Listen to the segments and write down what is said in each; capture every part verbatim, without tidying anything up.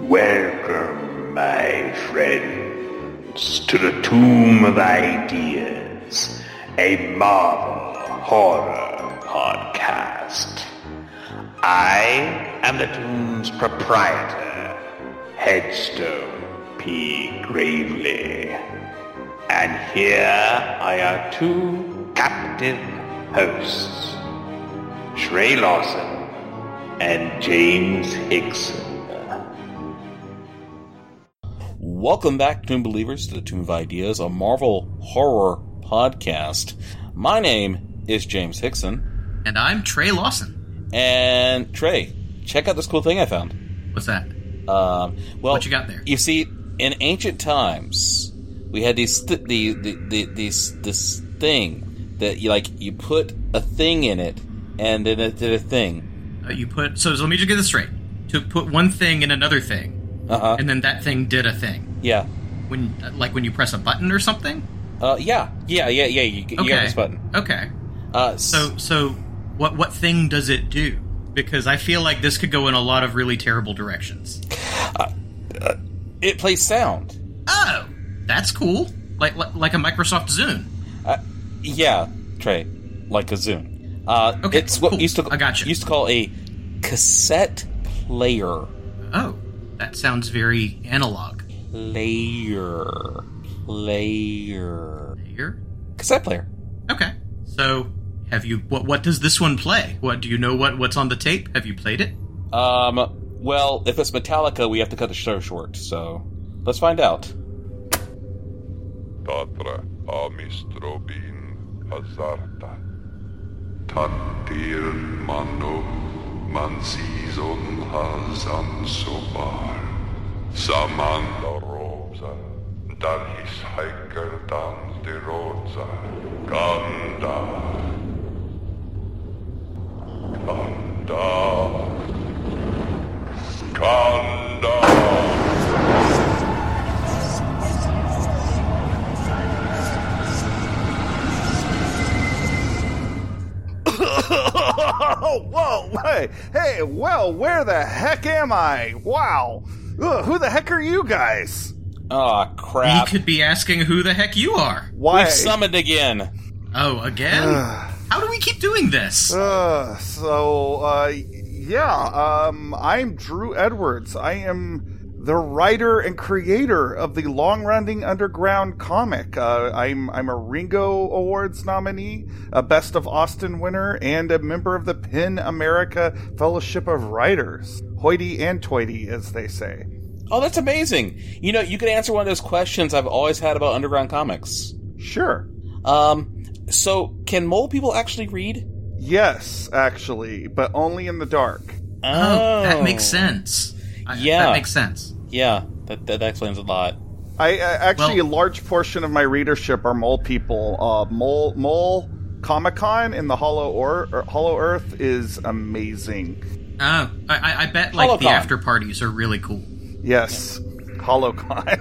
Welcome, my friends, to the Tomb of Ideas, a Marvel horror podcast. I am the Tomb's proprietor, Headstone P. Gravely. And here are our two captive hosts, Trey Lawson and James Hickson. Welcome back, Tomb Believers, to the Tomb of Ideas, a Marvel horror podcast. My name is James Hickson. And I'm Trey Lawson. And, Trey, check out this cool thing I found. What's that? Um, well, what you got there? You see, in ancient times, we had these th- the, the, the, these, this thing that, you like, you put a thing in it, and then it did a thing. Uh, you put... So, so let me just get this straight. To put one thing in another thing. Uh-huh. And then that thing did a thing. Yeah. When, like when you press a button or something? Uh, yeah. Yeah, yeah, yeah. You, you okay. got this button. Okay. Uh, so, so what what thing does it do? Because I feel like this could go in a lot of really terrible directions. Uh, uh, it plays sound. Oh, that's cool. Like like, like a Microsoft Zune. Uh, yeah, Trey, like a Zune. Uh, okay, it's what cool. we used to I gotcha. used to call a cassette player. Oh, that sounds very analog. Player, player, player, cassette player. Okay, so have you? What what does this one play? What do you know? What what's on the tape? Have you played it? Um. Well, if it's Metallica, we have to cut the show short. So let's find out. Tatra amistrobin hazarta Tatir mano mansizon hazan sobar Samanda rosa Darhis hiker dans de rosa Ganda Ganda Ganda Whoa, hey, hey, well, where the heck am I? Wow. Ugh, who the heck are you guys? Aw, oh, crap. You could be asking who the heck you are. Why? We've summoned again. Oh, again? How do we keep doing this? Uh, so, uh, yeah, um, I'm Drew Edwards. I am the writer and creator of the long-running underground comic. Uh, I'm I'm a Ringo Awards nominee, a Best of Austin winner, and a member of the PEN America Fellowship of Writers. Hoity and toity, as they say. Oh, that's amazing. You know, you could answer one of those questions I've always had about underground comics. Sure. Um, so, can mole people actually read? Yes, actually, but only in the dark. Oh, oh that makes sense. Yeah. That makes sense. Yeah, that, that explains a lot. I uh, actually well, a large portion of my readership are mole people. Uh, mole Mole Comic Con in the Hollow or, or Hollow Earth is amazing. Oh, I, I bet like Holocon. The after parties are really cool. Yes, HoloCon.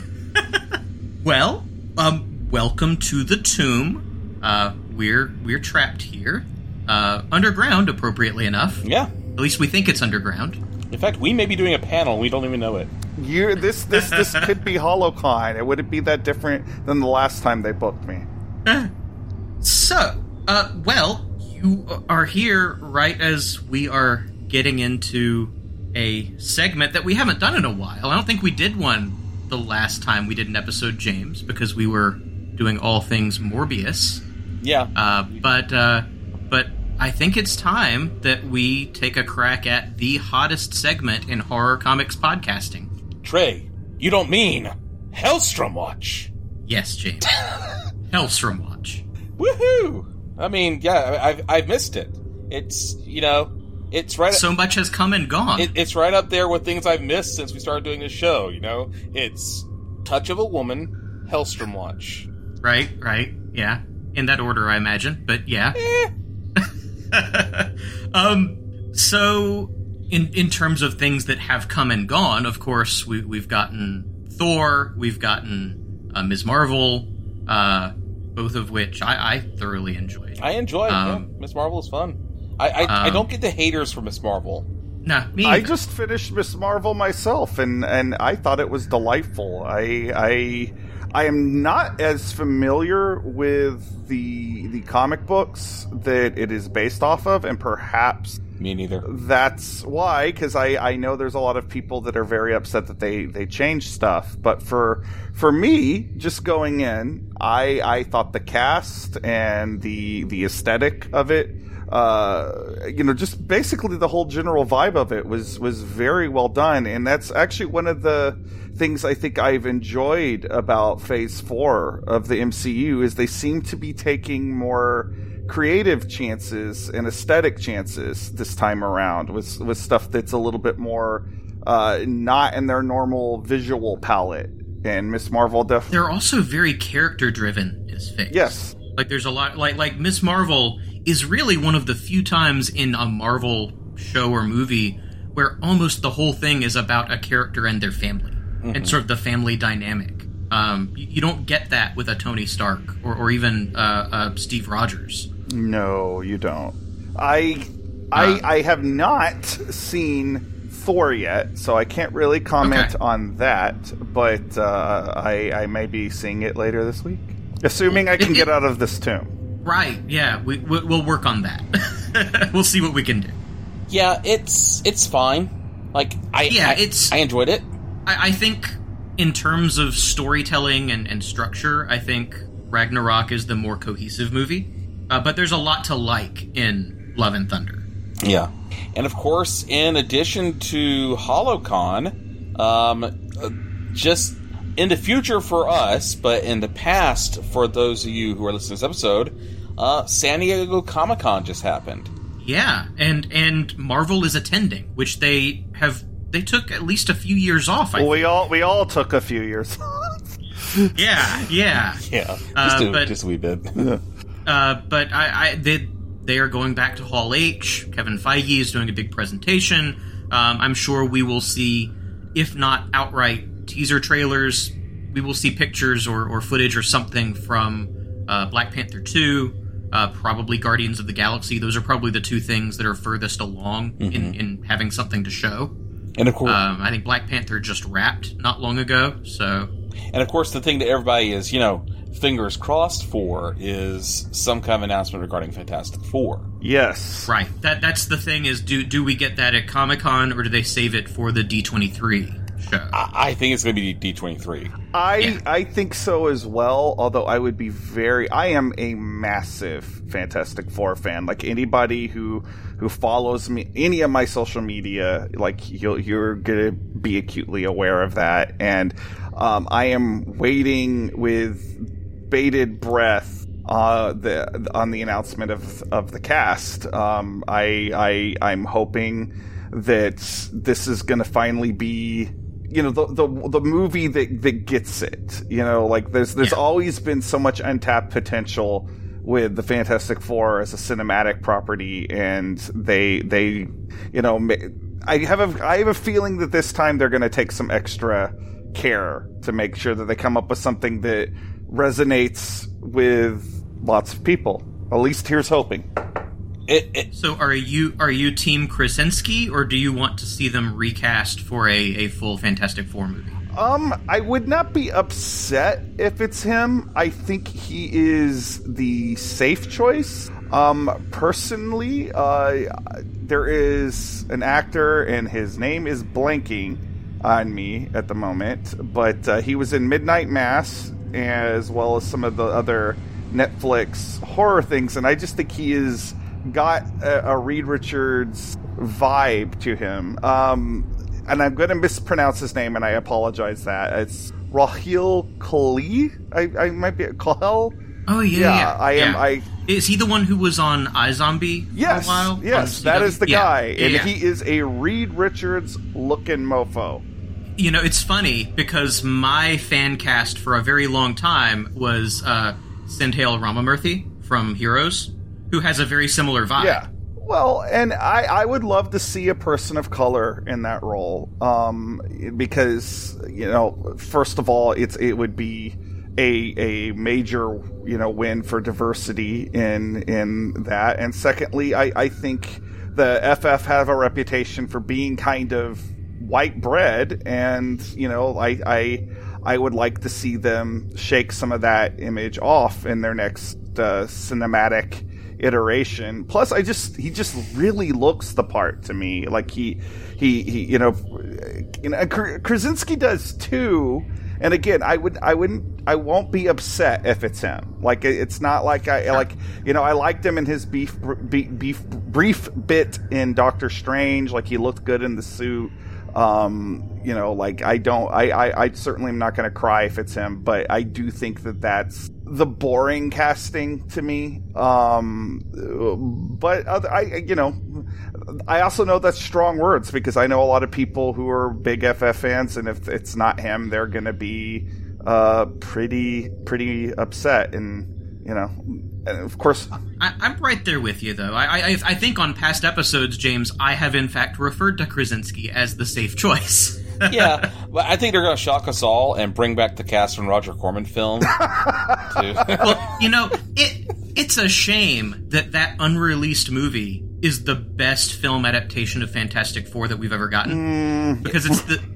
Well, um, welcome to the Tomb. Uh, we're we're trapped here, uh, underground, appropriately enough. Yeah. At least we think it's underground. In fact, we may be doing a panel. We don't even know it. You this this this could be HoloCon. It wouldn't be that different than the last time they booked me. So, uh, well, you are here right as we are getting into a segment that we haven't done in a while. I don't think we did one the last time we did an episode, James, because we were doing all things Morbius. Yeah. Uh, but uh, but. I think it's time that we take a crack at the hottest segment in horror comics podcasting. Trey, you don't mean Hellstrom Watch? Yes, James. Hellstrom Watch. Woohoo! I mean, yeah, I've I've missed it. It's, you know, it's right... So much has come and gone. It, it's right up there with things I've missed since we started doing this show, you know? It's Touch of a Woman, Hellstrom Watch. Right, right, yeah. In that order, I imagine, but yeah. Eh. um, so, in in terms of things that have come and gone, of course, we, we've gotten Thor, we've gotten uh, Miz Marvel, uh, both of which I, I thoroughly enjoyed. I enjoyed. Um, yeah. Miz Marvel is fun. I I, um, I don't get the haters for Miz Marvel. No, me I either. just finished Miss Marvel myself, and, and I thought it was delightful. I I I am not as familiar with the the comic books that it is based off of, and perhaps Me neither. that's why, because I, I know there's a lot of people that are very upset that they, they changed stuff. But for for me, just going in, I I thought the cast and the the aesthetic of it, uh, you know, just basically the whole general vibe of it was was very well done. And that's actually one of the things I think I've enjoyed about Phase Four of the M C U is they seem to be taking more creative chances and aesthetic chances this time around with with stuff that's a little bit more uh, not in their normal visual palette. And Miss Marvel definitely. They're also very character driven as Phase. Yes. Like there's a lot like like Miss Marvel is really one of the few times in a Marvel show or movie where almost the whole thing is about a character and their family mm-hmm. and sort of the family dynamic. Um, you, you don't get that with a Tony Stark or, or even uh, uh, Steve Rogers. No, you don't. I Uh, I I have not seen Thor yet, so I can't really comment Okay. on that. But uh, I I may be seeing it later this week, assuming I can It- get it- out of this tomb. Right, yeah, we, we, we'll work on that. We'll see what we can do. Yeah, it's it's fine. Like I Yeah, I, it's- I enjoyed it. I, I think in terms of storytelling and, and structure, I think Ragnarok is the more cohesive movie. Uh, but there's a lot to like in Love and Thunder. Yeah, and of course, in addition to HoloCon, um, uh, just in the future for us, but in the past for those of you who are listening to this episode, uh, San Diego Comic-Con just happened. Yeah, and and Marvel is attending, which they have. They took at least a few years off. I Well, we all we all took a few years. think. Yeah, yeah. Yeah, just, Uh, a, but- just a wee bit. Uh, but I, I they they are going back to Hall H. Kevin Feige is doing a big presentation. Um, I'm sure we will see, if not outright teaser trailers, we will see pictures or, or footage or something from uh, Black Panther two, uh, probably Guardians of the Galaxy. Those are probably the two things that are furthest along in, in having something to show. And of course, Um, I think Black Panther just wrapped not long ago, so and of course, the thing that everybody is, you know, fingers crossed for is some kind of announcement regarding Fantastic Four. Yes. right. That that's the thing is do do we get that at Comic-Con or do they save it for the D twenty-three show? I, I think it's going to be D twenty-three. I Yeah. I think so as well, although I would be very I am a massive Fantastic Four fan. Like anybody who who follows me any of my social media, like you'll you're gonna be acutely aware of that. And um, I am waiting with bated breath uh, the on the announcement of of the cast. Um, I I I'm hoping that this is gonna finally be, you know, the the the movie that that gets it. You know, like there's there's Yeah. always been so much untapped potential with the Fantastic Four as a cinematic property, and they they you know ma- I have a I have a feeling that this time they're going to take some extra care to make sure that they come up with something that resonates with lots of people. At least here's hoping. It, it, So are you are you Team Krasinski or do you want to see them recast for a, a full Fantastic Four movie? Um, I would not be upset if it's him. I think he is the safe choice. Um, personally, uh, there is an actor, and his name is blanking on me at the moment, but uh, he was in Midnight Mass as well as some of the other Netflix horror things, and I just think he is got a, a Reed Richards vibe to him. Um, and I'm going to mispronounce his name, and I apologize that. It's Rahil Kali? I, I might be... Kahel? Oh yeah, Yeah, yeah. I am- yeah. I- Is he the one who was on iZombie Yes, for a while? yes, On that C W? is the Yeah, guy. yeah, and yeah. he is a Reed Richards-looking mofo. You know, it's funny because my fan cast for a very long time was uh, Sindhale Ramamurthy from Heroes, who has a very similar vibe. Yeah. Well, and I, I would love to see a person of color in that role, um, because, you know, first of all, it's it would be a a major, you know, win for diversity in in that, and secondly, I, I think the F F have a reputation for being kind of white bread, and you know, I I I would like to see them shake some of that image off in their next uh, cinematic iteration. Plus, I just he just really looks the part to me. Like he he, he you know, you know, Krasinski does too. And again, I would I wouldn't I won't be upset if it's him. Like it's not like I like you know I liked him in his beef beef, beef brief bit in Doctor Strange. Like he looked good in the suit. Um, you know, like I don't, I, I, I certainly am not going to cry if it's him, but I do think that that's the boring casting to me. Um, but other, I, you know, I also know that's strong words because I know a lot of people who are big F F fans, and if it's not him, they're going to be uh, pretty, pretty upset. And you know, and of course, I, I'm right there with you, though. I, I, I think on past episodes, James, I have in fact referred to Krasinski as the safe choice. Yeah, but I think they're going to shock us all and bring back the cast from Roger Corman film. Too. Well, you know, it it's a shame that that unreleased movie is the best film adaptation of Fantastic Four that we've ever gotten. Mm. Because it's the...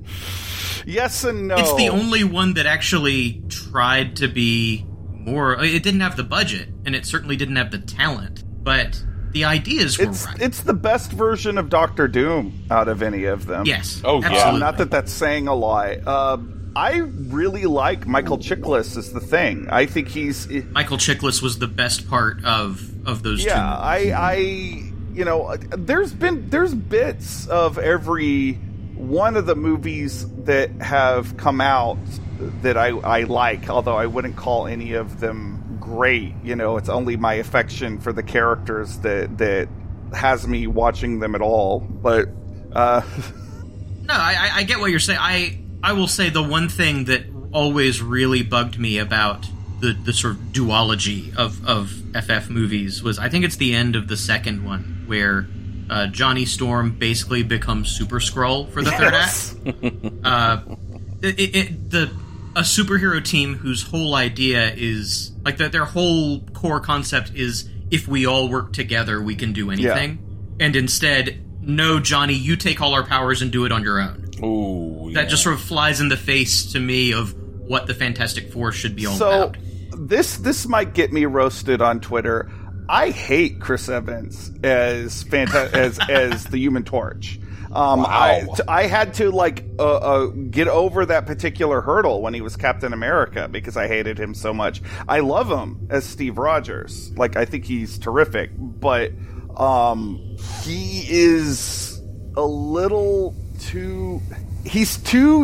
Yes and no. It's the only one that actually tried to be more... It didn't have the budget, and it certainly didn't have the talent, but the ideas were it's, right. It's the best version of Doctor Doom out of any of them. Yes. Oh, yeah. Absolutely. Not that that's saying a lie. Uh, I really like Michael Chiklis as the Thing. I think he's... Michael Chiklis was the best part of, of those yeah, two. Yeah, I, I... You know, there's been... There's bits of every one of the movies that have come out that I, I like, although I wouldn't call any of them great. You know, it's only my affection for the characters that that has me watching them at all. But uh no, I, I get what you're saying. I I will say the one thing that always really bugged me about the, the sort of duology of, of F F movies was, I think it's the end of the second one, where uh, Johnny Storm basically becomes Super Skrull for the third yes. act. Uh, it, it, it, the a superhero team whose whole idea is, like, the, their whole core concept is, if we all work together, we can do anything. Yeah. And instead, no, Johnny, you take all our powers and do it on your own. Ooh, yeah. That just sort of flies in the face to me of what the Fantastic Four should be all so, about. This this might get me roasted on Twitter. I hate Chris Evans as Fanta- as as the Human Torch. Um, wow. I, t- I had to like uh, uh, get over that particular hurdle when he was Captain America because I hated him so much. I love him as Steve Rogers. Like, I think he's terrific, but um, he is a little too. He's too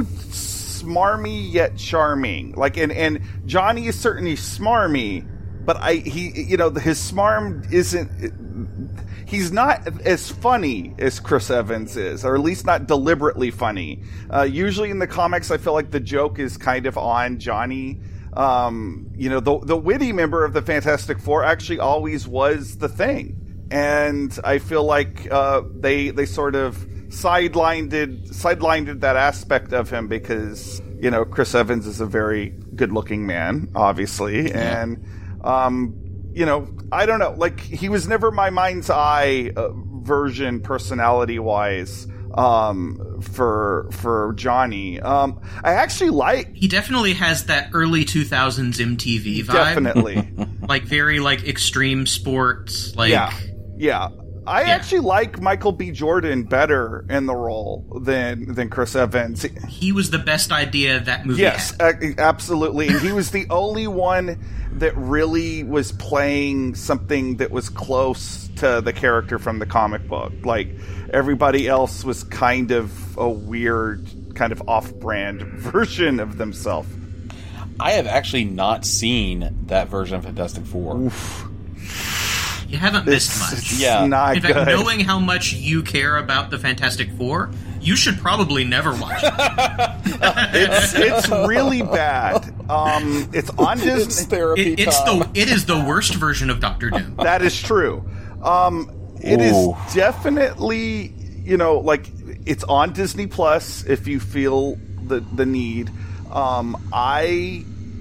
smarmy yet charming. Like, and and Johnny is certainly smarmy, but I he you know his smarm isn't. He's not as funny as Chris Evans is, or at least not deliberately funny. Uh, usually in the comics, I feel like the joke is kind of on Johnny. Um, you know, the the witty member of the Fantastic Four actually always was the Thing, and I feel like uh, they they sort of sidelined sidelined that aspect of him because you know Chris Evans is a very good looking man, obviously, yeah. and. Um, You know, I don't know. Like, he was never my mind's eye uh, version, personality-wise, um, for for Johnny. Um, I actually like. He definitely has that early two thousands M T V vibe. Definitely, like very like extreme sports. Like, yeah, yeah. I yeah. actually like Michael B. Jordan better in the role than than Chris Evans. He was the best idea that movie yes, had. Yes, absolutely. And he was the only one that really was playing something that was close to the character from the comic book. Like, everybody else was kind of a weird, kind of off-brand version of themselves. I have actually not seen that version of Fantastic Four. Oof. You haven't missed It's, much. it's yeah. not In fact, good. knowing how much you care about the Fantastic Four, you should probably never watch it. it's it's really bad. Um, it's on Disney. It's therapy It, it's time. the it is the worst version of Doctor Doom. That is true. Um, it Ooh. is definitely, you know, like, it's on Disney Plus if you feel the the need. Um, I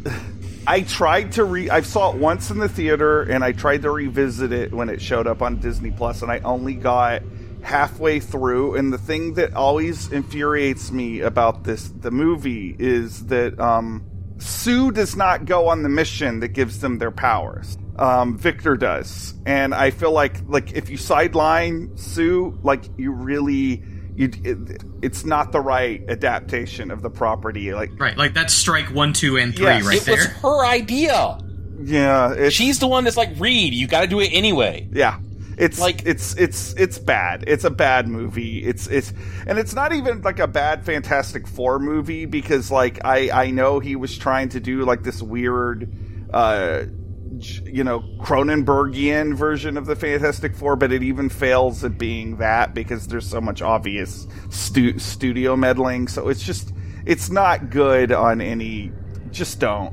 I tried to re. I saw it once in the theater, and I tried to revisit it when it showed up on Disney Plus, and I only got halfway through, and the thing that always infuriates me about this the movie is that um, Sue does not go on the mission that gives them their powers. Um, Victor does, and I feel like like if you sideline Sue, like you really. You, it, it's not the right adaptation of the property. Like right, like that's strike one, two, and three Yes. right It there. was her idea. yeah, it's, She's the one that's like, Reed, you got to do it anyway. yeah. It's Like- like it's it's it's bad. It's a bad movie. It's it's and it's not even like a bad Fantastic Four movie because like I I know he was trying to do like this weird uh j- you know Cronenbergian version of the Fantastic Four, but it even fails at being that because there's so much obvious stu- studio meddling. So it's just it's not good on any. Just don't.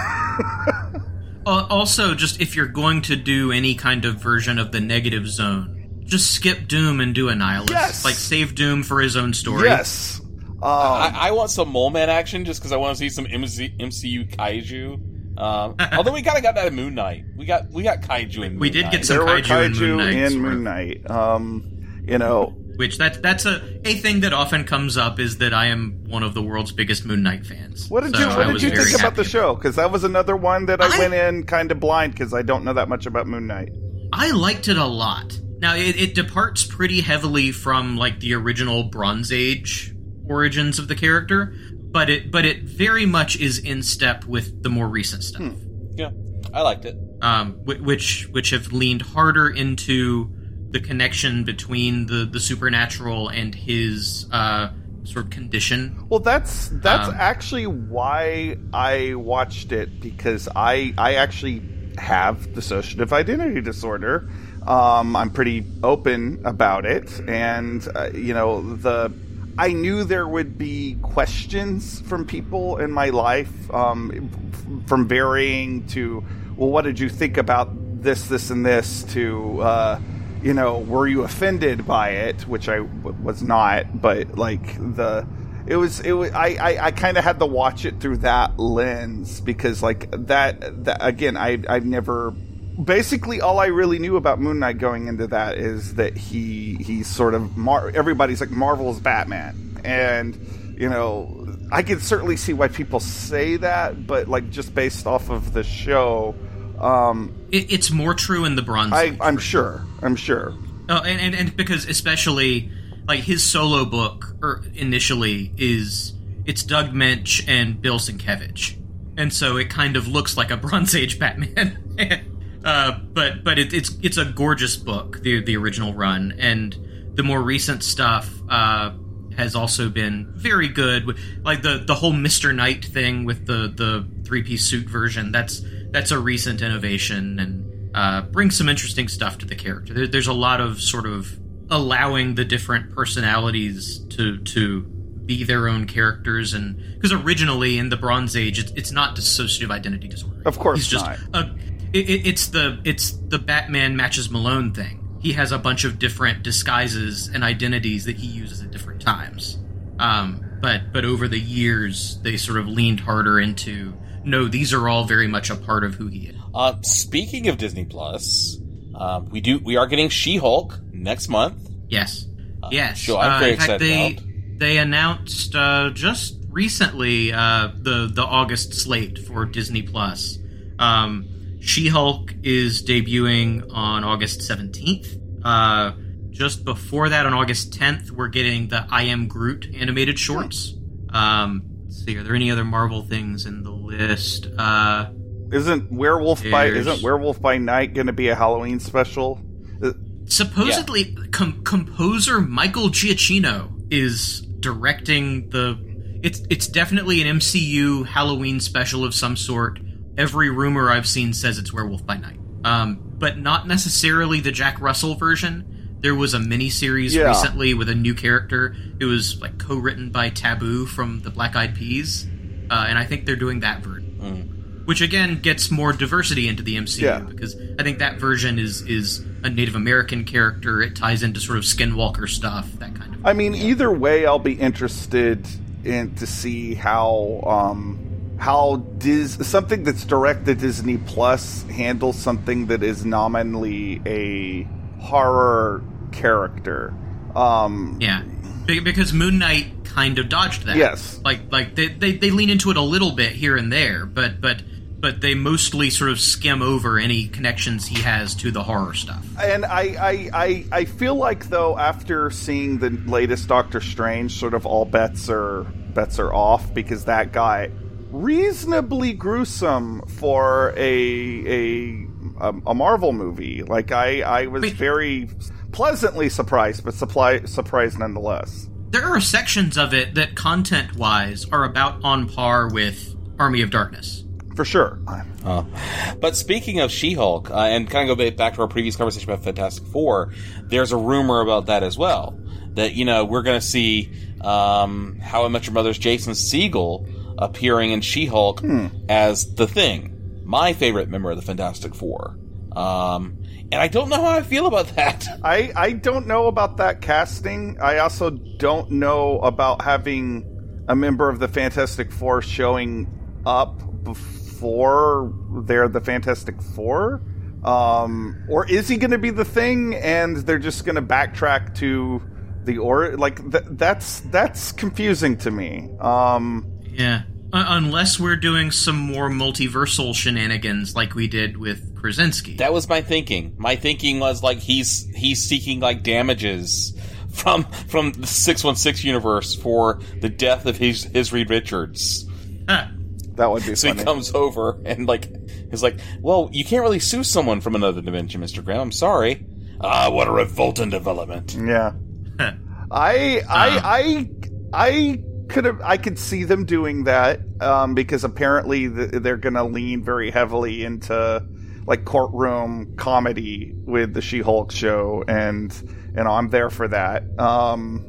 Uh, also, just if you're going to do any kind of version of the negative zone, just skip Doom and do Annihilus. Yes! Like, save Doom for his own story. Yes. Um, I, I want some Mole Man action just because I want to see some M C, M C U kaiju. Um, although we kind of got that in Moon Knight. We got we got kaiju in Moon We did Knight. get some there were kaiju in kaiju Moon Knight, in sort Moon of. Knight. Um, you know, Which, that, that's a, a thing that often comes up, is that I am one of the world's biggest Moon Knight fans. what did So you what I did was you very think about the happy show? Because that was another one that I, I- went in kind of blind because I don't know that much about Moon Knight. I liked it a lot. Now, it, it departs pretty heavily from, like, the original Bronze Age origins of the character, but it but it very much is in step with the more recent stuff, Hmm. Yeah, I liked it. um, whi- which which have leaned harder into the connection between the, the supernatural and his uh, sort of condition. Well, that's that's Um, actually why I watched it because I I actually have dissociative identity disorder. Um, I'm pretty open about it, and uh, you know the. I knew there would be questions from people in my life, um, f- from varying to, well, what did you think about this, this, and this, to, uh, you know, were you offended by it, which I w- was not, but like the, it was, it was, I, I, I kind of had to watch it through that lens because like that, that again, I, I've never. Basically, all I really knew about Moon Knight going into that is that he he's sort of Mar- everybody's like Marvel's Batman, and you know I can certainly see why people say that, but like just based off of the show, um, It, it's more true in the Bronze I, Age. I'm sure, I'm sure. Oh, and, and, and because especially like his solo book er, initially is it's Doug Minch and Bill Sienkiewicz, and so it kind of looks like a Bronze Age Batman. uh, but but it, it's it's a gorgeous book, the the original run, and the more recent stuff uh, has also been very good. Like the the whole Mister Knight thing with the the three piece suit version. That's that's a recent innovation and uh, brings some interesting stuff to the character. There, there's a lot of sort of allowing the different personalities to to be their own characters, and because originally in the Bronze Age, it's, it's not dissociative identity disorder. Of course He's just not. a, it, it- it's the it's the Batman matches Malone thing. He has a bunch of different disguises and identities that he uses at different times. Um, but but over the years, they sort of leaned harder into no, these are all very much a part of who he is. Uh, speaking of Disney Plus, uh, we do we are getting She-Hulk next month. Yes, yes. show I'm Uh, very in fact, excited they, about. They announced uh, just recently uh, the the August slate for Disney Plus. Um, She-Hulk is debuting on August seventeenth. Uh, just before that, on August tenth, we're getting the I Am Groot animated shorts. Um, let's see, are there any other Marvel things in the list? Uh, Isn't Werewolf by There's- isn't Werewolf by Night going to be a Halloween special? Uh, Supposedly, com- composer Michael Giacchino is directing the. It's it's definitely an M C U Halloween special of some sort. Every rumor I've seen says it's Werewolf by Night, um, but not necessarily the Jack Russell version. There was a miniseries Yeah. recently with a new character. It was like co-written by Taboo from the Black Eyed Peas, uh, and I think they're doing that version. Which again gets more diversity into the M C U Yeah. because I think that version is is a Native American character. It ties into sort of Skinwalker stuff, that kind of. I mean, either way, I'll be interested in to see how um, how Dis something that's direct to Disney Plus handles something that is nominally a horror character. Um, Yeah, Be- because Moon Knight kind of dodged that. Yes. Like like they, they, they lean into it a little bit here and there, but but but they mostly sort of skim over any connections he has to the horror stuff. And I, I, I, I feel like, though, after seeing the latest Doctor Strange, sort of all bets are bets are off, because that got reasonably gruesome for a a a Marvel movie. Like, I, I was Wait. very pleasantly surprised, but supply, surprised nonetheless. There are sections of it that, content-wise, are about on par with Army of Darkness. For sure. Uh, but speaking of She-Hulk, uh, and kind of go back to our previous conversation about Fantastic Four, there's a rumor about that as well. That, you know, we're going to see um, How I Met Your Mother's Jason Segel appearing in She-Hulk Hmm. as the Thing, my favorite member of the Fantastic Four. Um, and I don't know how I feel about that. I, I don't know about that casting. I also don't know about having a member of the Fantastic Four showing up before they're the Fantastic Four. Um, or is he going to be the Thing and they're just going to backtrack to the or like th- that's that's confusing to me. Um, Yeah. Uh, unless we're doing some more multiversal shenanigans like we did with Krasinski. That was my thinking. My thinking was like he's he's seeking like damages from from the six one six universe for the death of his his Reed Richards. Huh. that would be So funny. he comes over and like he's like, "Well, you can't really sue someone from another dimension, Mister Graham. I'm sorry." Ah, what a revolting development. Yeah. Huh. I I I I could have I could see them doing that um, because apparently th- they're going to lean very heavily into like courtroom comedy with the She-Hulk show, and and I'm there for that. Um,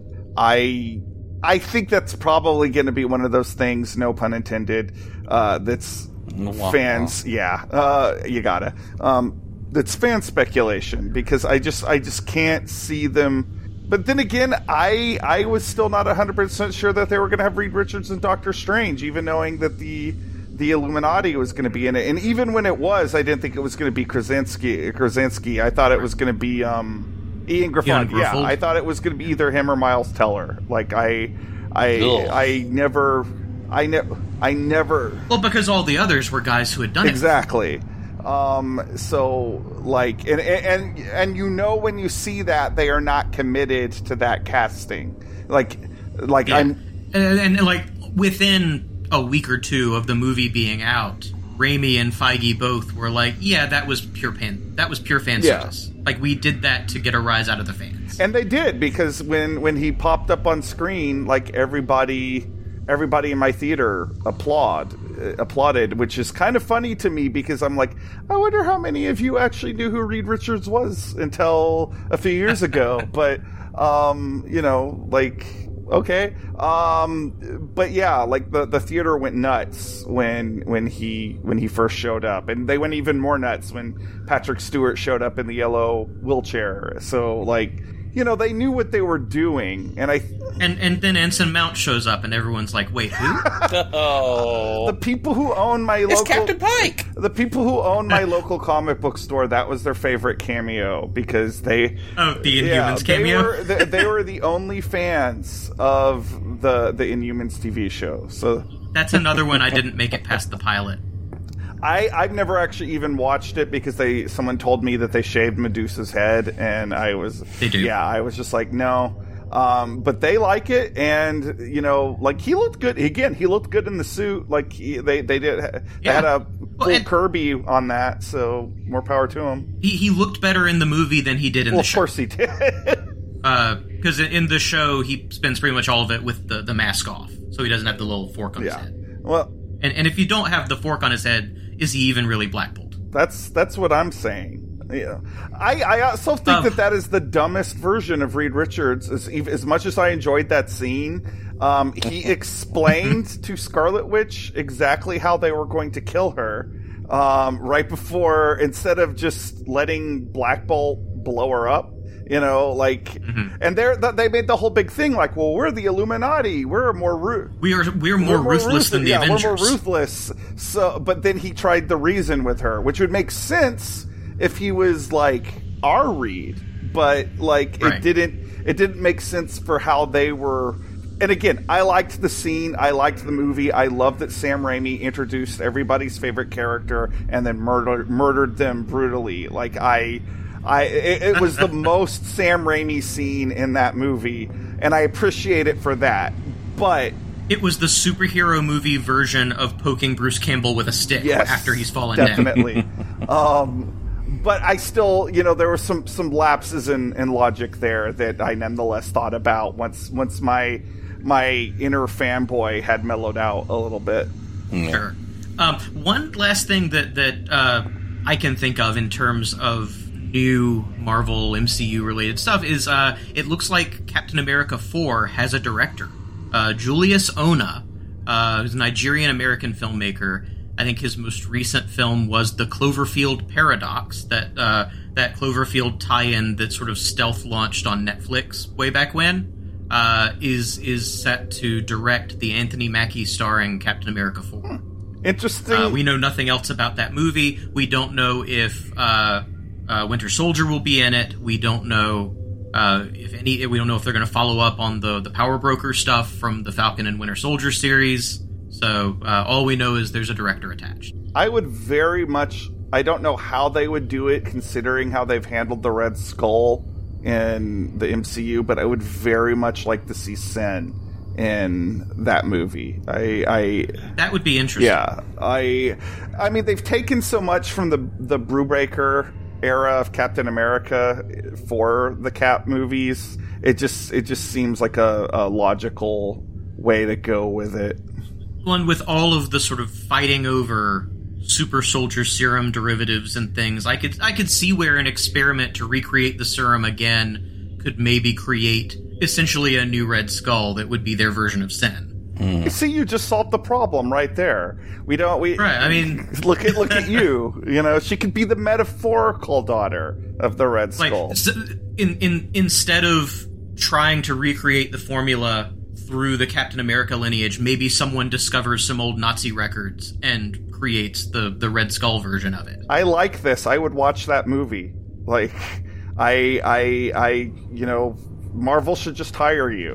I I think that's probably going to be one of those things, no pun intended. Uh, that's fans, yeah, uh, you gotta. Um, that's fan speculation because I just I just can't see them. But then again, I I was still not one hundred percent sure that they were going to have Reed Richards and Doctor Strange, even knowing that the the Illuminati was going to be in it. And even when it was, I didn't think it was going to be Krasinski. Krasinski. I thought it was going to be um, Ian Griffin. Ian Yeah, Gruffudd? I thought it was going to be either him or Miles Teller. Like I I Ugh. I never I never I never Well, because all the others were guys who had done it. exactly. Um, so like, and, and, and you know, when you see that they are not committed to that casting, like, like Yeah. I'm, And, and, like, within a week or two of the movie being out, Raimi and Feige both were like, yeah, that was pure pan, that was pure fan Yeah. service. Like, we did that to get a rise out of the fans. and they did, because when, when he popped up on screen, like everybody, everybody in my theater applaud, uh, applauded, which is kind of funny to me because I'm like, I wonder how many of you actually knew who Reed Richards was until a few years ago. But, um, you know, like, okay. Um, but yeah, like the, the theater went nuts when, when he, when he first showed up, and they went even more nuts when Patrick Stewart showed up in the yellow wheelchair. So like, you know, they knew what they were doing, and I, And and then Ensign Mount shows up, and everyone's like, wait, who? Oh, the people who own my it's local, Captain Pike. the people who own my local comic book store, that was their favorite cameo because they, Oh, the yeah, Inhumans they cameo? were they, they were the only fans of the the Inhumans T V show. So That's another one I didn't make it past the pilot. I I've never actually even watched it because they someone told me that they shaved Medusa's head, and I was They do. yeah I was just like no. Um, but they like it, and you know, like he looked good. Again, he looked good in the suit. Like he, they, they did. They Yeah. had a Well, full and- Kirby on that, so more power to him. He he looked better in the movie than he did in Well, the of show. course he did. Because in the show, he spends pretty much all of it with the, the mask off, so he doesn't have the little fork on his yeah. head. Well, And and if you don't have the fork on his head, is he even really Black Bolt? that's that's what I'm saying. Yeah, I, I also think Um, that that is the dumbest version of Reed Richards. As, as much as I enjoyed that scene, um, he explained to Scarlet Witch exactly how they were going to kill her um, right before, instead of just letting Black Bolt blow her up. You know, like, Mm-hmm. and they they made the whole big thing like, well, we're the Illuminati, we're more ru- We are we're more, we're more ruthless than the yeah, Avengers. We're more ruthless. So, but then he tried to reason with her, which would make sense if he was like our Reed, but like Right. it didn't. it didn't make sense for how they were. And again, I liked the scene. I liked the movie. I love that Sam Raimi introduced everybody's favorite character and then murdered murdered them brutally. Like I, I, it, it was the most Sam Raimi scene in that movie, and I appreciate it for that. But it was the superhero movie version of poking Bruce Campbell with a stick yes, after he's fallen definitely. down. um, but I still, you know, there were some some lapses in, in logic there that I nonetheless thought about once once my. my inner fanboy had mellowed out a little bit. Sure. Um, one last thing that that uh, I can think of in terms of new Marvel M C U related stuff is uh, it looks like Captain America four has a director, uh, Julius Ona, uh, who's a Nigerian American filmmaker. I think his most recent film was The Cloverfield Paradox, that uh, that Cloverfield tie-in that sort of stealth launched on Netflix way back when. Uh, is is set to direct the Anthony Mackie starring Captain America four. Hmm. Interesting. Uh, we know nothing else about that movie. We don't know if uh, uh, Winter Soldier will be in it. We don't know uh, if any. We don't know if they're going to follow up on the the Power Broker stuff from the Falcon and Winter Soldier series. So uh, all we know is there's a director attached. I would very much. I don't know how they would do it, considering how they've handled the Red Skull in the M C U, but I would very much like to see Sen in that movie. I, I that would be interesting. Yeah, I, I mean, they've taken so much from the the Brubaker era of Captain America for the Cap movies. It just it just seems like a, a logical way to go with it. One with all of the sort of fighting over super soldier serum derivatives and things, I could I could see where an experiment to recreate the serum again could maybe create essentially a new Red Skull that would be their version of Sen. Mm. See, you just solved the problem right there. We don't. We right. I mean, look at look at you. You know, she could be the metaphorical daughter of the Red Skull. Like, so in in instead of trying to recreate the formula through the Captain America lineage, maybe someone discovers some old Nazi records and creates the, the Red Skull version of it. I like this. I would watch that movie. Like, I, I, I, you know, Marvel should just hire you.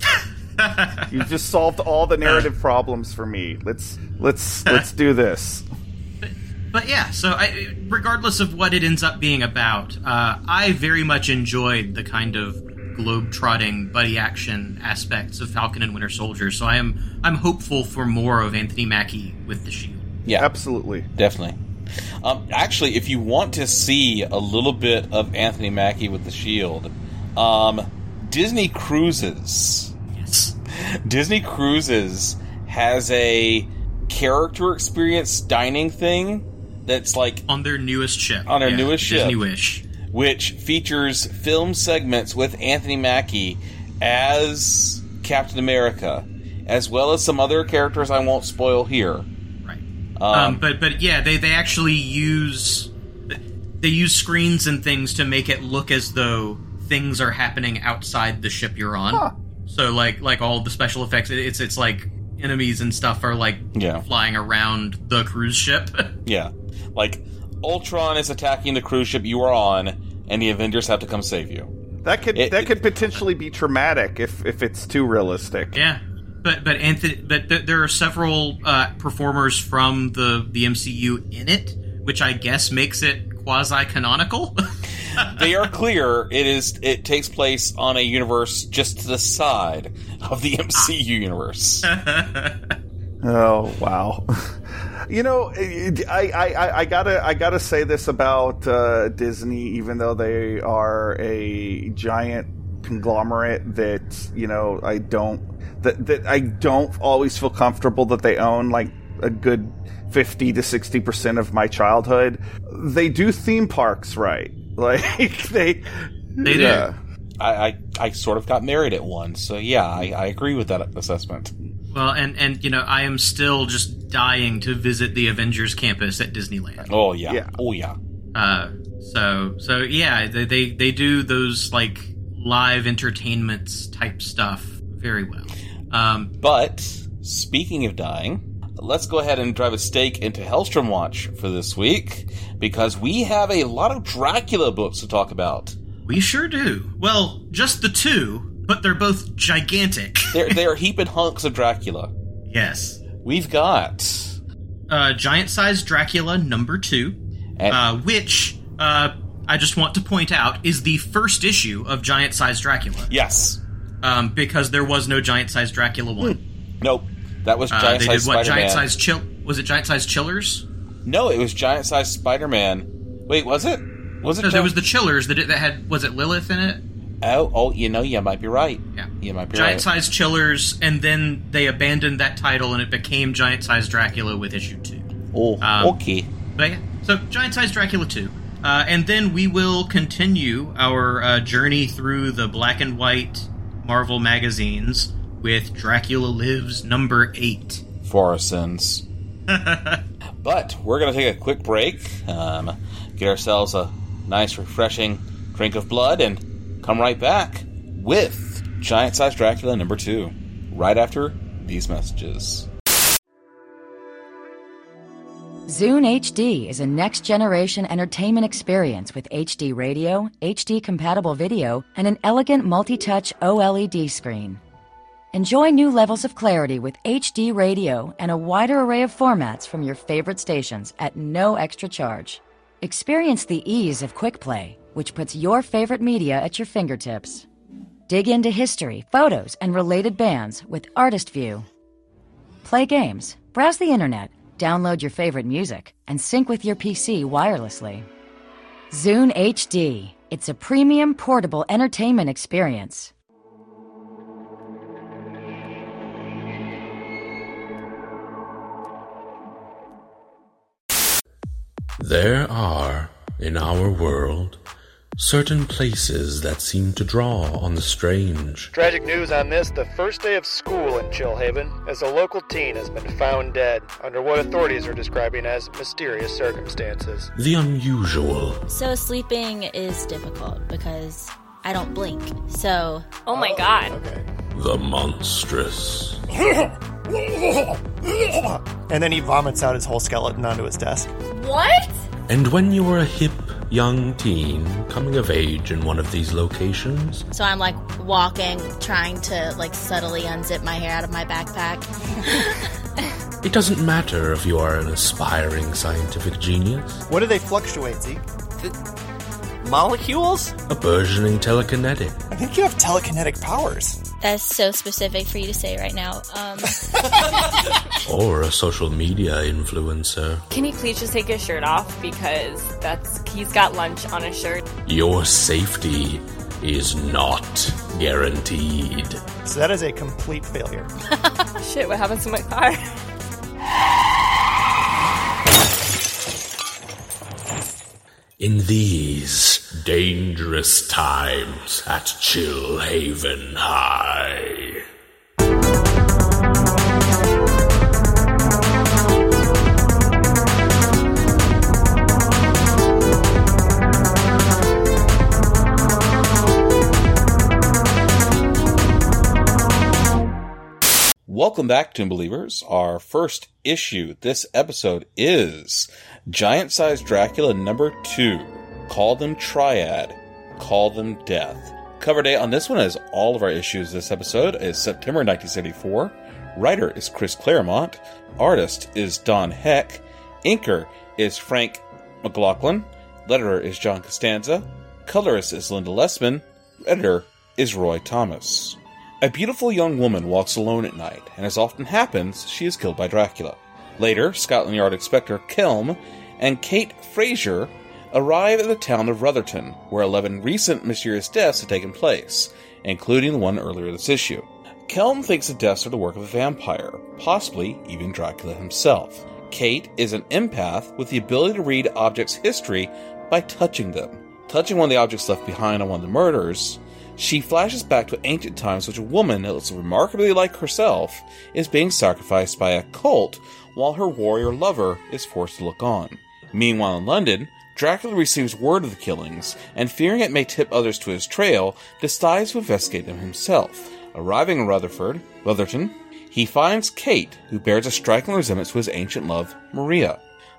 You just solved all the narrative problems for me. Let's, let's, let's do this. But, but yeah, so I, regardless of what it ends up being about, uh, I very much enjoyed the kind of globe-trotting buddy action aspects of Falcon and Winter Soldier, so I am I'm hopeful for more of Anthony Mackie with the Shield. Yeah, absolutely, definitely. Um, actually, if you want to see a little bit of Anthony Mackie with the Shield, um, Disney Cruises. Yes, Disney Cruises has a character experience dining thing that's like on their newest ship. On their yeah, newest ship, Disney Wish. Which features film segments with Anthony Mackie as Captain America, as well as some other characters I won't spoil here. Right. Um, um, but but yeah, they, they actually use they use screens and things to make it look as though things are happening outside the ship you're on. Huh. So like like all the special effects, it's it's like enemies and stuff are like yeah. flying around the cruise ship. Yeah, like Ultron is attacking the cruise ship you are on, and the Avengers have to come save you. That could it, that could potentially be traumatic if, if it's too realistic. Yeah, but but Anthony, but th- there are several uh, performers from the the M C U in it, which I guess makes it quasi canonical. They are clear. It is. It takes place on a universe just to the side of the M C U universe. Oh wow! You know, I, I, I gotta I gotta say this about uh, Disney, even though they are a giant conglomerate that you know I don't that that I don't always feel comfortable that they own like a good fifty to sixty percent of my childhood. They do theme parks right, like they they yeah. do. I, I I sort of got married at one, so yeah, I, I agree with that assessment. Well, and, and, you know, I am still just dying to visit the Avengers campus at Disneyland. Oh, yeah. yeah. Oh, yeah. Uh, so, so yeah, they, they, they do those, like, live entertainments type stuff very well. Um, but, speaking of dying, let's go ahead and drive a stake into Hellstrom Watch for this week, because we have a lot of Dracula books to talk about. We sure do. Well, just the two, but they're both gigantic. They're, they're heaping hunks of Dracula. Yes. We've got... Uh, giant-sized Dracula number two, And- uh, which, uh, I just want to point out, is the first issue of Giant-sized Dracula. Yes. Um, because there was no Giant-sized Dracula one. Nope. That was Uh, Giant they Size did what? Spider-Man. Giant-sized chill... Was it Giant-sized Chillers? No, it was Giant Size Spider-Man. Wait, was it? Was it? No, Gi- there was the Chillers that, it, that had... Was it Lilith in it? Oh, oh, you know, you might be right. Yeah. You might be Giant-sized Chillers, and then they abandoned that title, and it became Giant-sized Dracula with issue two. right. Oh, Um, okay. But yeah, so Giant-sized Dracula two. Uh, and then we will continue our uh, journey through the black and white Marvel magazines with Dracula Lives number eight. For our sins. But we're going to take a quick break, um, get ourselves a nice, refreshing drink of blood, and come right back with Giant Size Dracula number two, right after these messages. Zune H D is a next-generation entertainment experience with H D radio, H D-compatible video, and an elegant multi-touch OLED screen. Enjoy new levels of clarity with H D radio and a wider array of formats from your favorite stations at no extra charge. Experience the ease of Quick Play, which puts your favorite media at your fingertips. Dig into history, photos, and related bands with Artist View. Play games, browse the internet, download your favorite music, and sync with your P C wirelessly. Zune H D. It's a premium portable entertainment experience. There are, in our world, certain places that seem to draw on the strange. Tragic news on this, the first day of school in Chillhaven, as a local teen has been found dead under what authorities are describing as mysterious circumstances. The unusual. So sleeping is difficult because I don't blink. So, Oh my god. Okay. The monstrous. And then he vomits out his whole skeleton onto his desk. What? And when you were a hip, young teen coming of age in one of these locations, so I'm like walking, trying to like subtly unzip my hair out of my backpack. it doesn't matter if you are an aspiring scientific genius, What do they fluctuate, Zeke? Molecules? a burgeoning telekinetic, I think you have telekinetic powers. That's so specific for you to say right now. Um, or a social media influencer. Can he please just take his shirt off? Because that's he's got lunch on his shirt. Your safety is not guaranteed. So that is a complete failure. Shit, what happens to my car? In these dangerous times at Chillhaven High. Welcome back, Toon Believers. Our first issue this episode is Giant Size Dracula number two. Call Them Triad. Call Them Death. Cover date on this one, as all of our issues this episode, is September nineteen seventy-four. Writer is Chris Claremont. Artist is Don Heck. Inker is Frank McLaughlin. Letterer is John Costanza. Colorist is Linda Lessman. Editor is Roy Thomas. A beautiful young woman walks alone at night, and as often happens, she is killed by Dracula. Later, Scotland Yard Inspector Kelm and Kate Fraser arrive at the town of Rutherton, where eleven recent mysterious deaths have taken place, including the one earlier this issue. Kelm thinks the deaths are the work of a vampire, possibly even Dracula himself. Kate is an empath with the ability to read objects' history by touching them. Touching one of the objects left behind on one of the murders, she flashes back to ancient times in which a woman that looks remarkably like herself is being sacrificed by a cult while her warrior lover is forced to look on. Meanwhile in London, Dracula receives word of the killings, and fearing it may tip others to his trail, decides to investigate them himself. Arriving in Rutherford, Rutherton, he finds Kate, who bears a striking resemblance to his ancient love, Maria.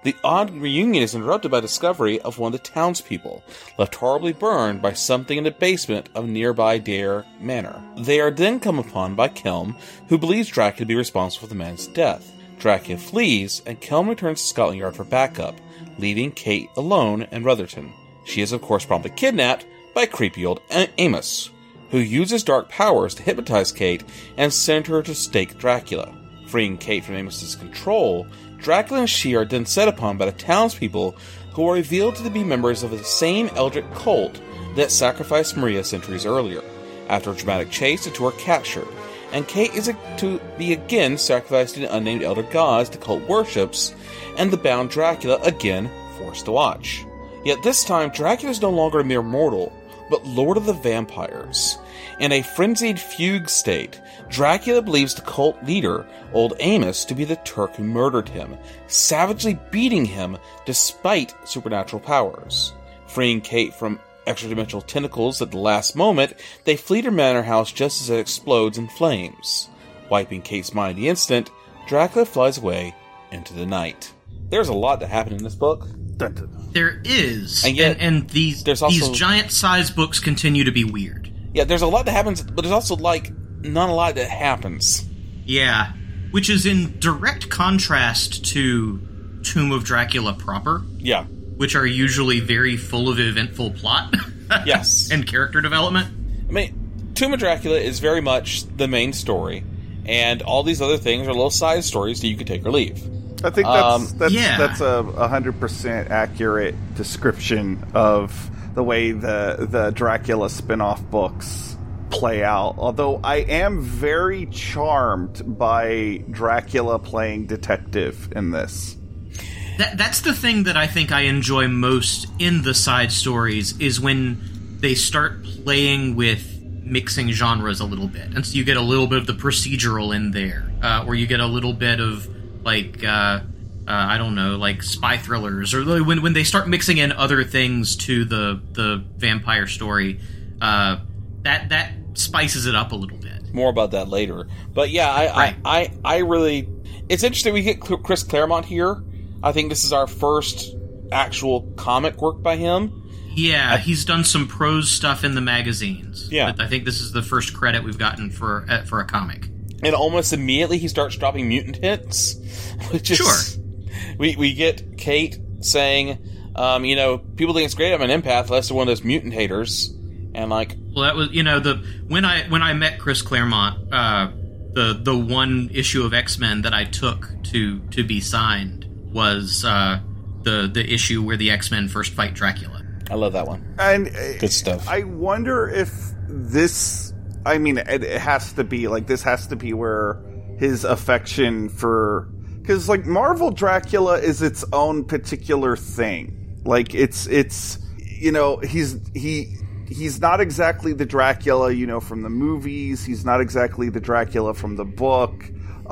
The odd reunion is interrupted by discovery of one of the townspeople, left horribly burned by something in the basement of nearby Dare Manor. They are then come upon by Kelm, who believes Dracula to be responsible for the man's death. Dracula flees, and Kelm returns to Scotland Yard for backup, leaving Kate alone in Rutherton. She is, of course, promptly kidnapped by creepy old A- Amos, who uses dark powers to hypnotize Kate and send her to stake Dracula. Freeing Kate from Amos's control, Dracula and she are then set upon by the townspeople, who are revealed to be members of the same Eldritch cult that sacrificed Maria centuries earlier. After a dramatic chase, the two are captured, and Kate is to be again sacrificed to the unnamed elder gods the cult worships, and the bound Dracula again forced to watch. Yet this time, Dracula is no longer a mere mortal, but Lord of the Vampires. In a frenzied fugue state, Dracula believes the cult leader, Old Amos, to be the Turk who murdered him, savagely beating him despite supernatural powers. Freeing Kate from extra-dimensional tentacles at the last moment, they flee to Manor House just as it explodes in flames. Wiping Kate's mind the instant, Dracula flies away into the night. There's a lot that happened in this book. There is, and, yet, and, and these also, these giant-sized books continue to be weird. Yeah, there's a lot that happens, but there's also, like, not a lot that happens. Yeah, which is in direct contrast to Tomb of Dracula proper. Yeah. Which are usually very full of eventful plot. Yes. And character development. I mean, Tomb of Dracula is very much the main story, and all these other things are little side stories that you can take or leave. I think that's um, that's, yeah. that's a one hundred percent accurate description of the way the the Dracula spin-off books play out. Although I am very charmed by Dracula playing detective in this. That, that's the thing that I think I enjoy most in the side stories, is when they start playing with mixing genres a little bit. And so you get a little bit of the procedural in there, uh, or you get a little bit of, like, uh, uh, I don't know, like spy thrillers, or when when they start mixing in other things to the the vampire story, uh, that that spices it up a little bit. More about that later. But yeah, I right. I, I, I really... It's interesting we get Chris Claremont here. I think this is our first actual comic work by him. Yeah, he's done some prose stuff in the magazines. Yeah. But I think this is the first credit we've gotten for uh, for a comic. And almost immediately he starts dropping mutant hits. Which is, sure. We, we get Kate saying, um, you know, people think it's great I'm an empath unless they're one of those mutant haters. And like... Well, that was, you know, the when I when I met Chris Claremont, uh, the the one issue of X-Men that I took to, to be signed was uh, the the issue where the X-Men first fight Dracula. I love that one. And good stuff. I wonder if this, I mean, it, it has to be, like, this has to be where his affection for, because, like, Marvel Dracula is its own particular thing. Like, it's, it's, you know, he's, he, he's not exactly the Dracula, you know, from the movies. He's not exactly the Dracula from the book.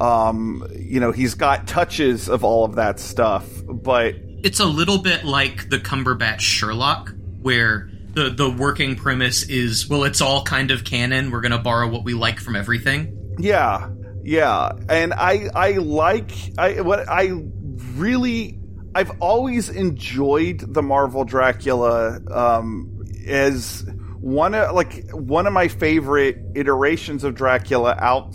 Um, you know, he's got touches of all of that stuff, but it's a little bit like the Cumberbatch Sherlock, where the the working premise is, well, it's all kind of canon. We're going to borrow what we like from everything. Yeah, yeah, and I I like I what I really I've always enjoyed the Marvel Dracula um, as one of like one of my favorite iterations of Dracula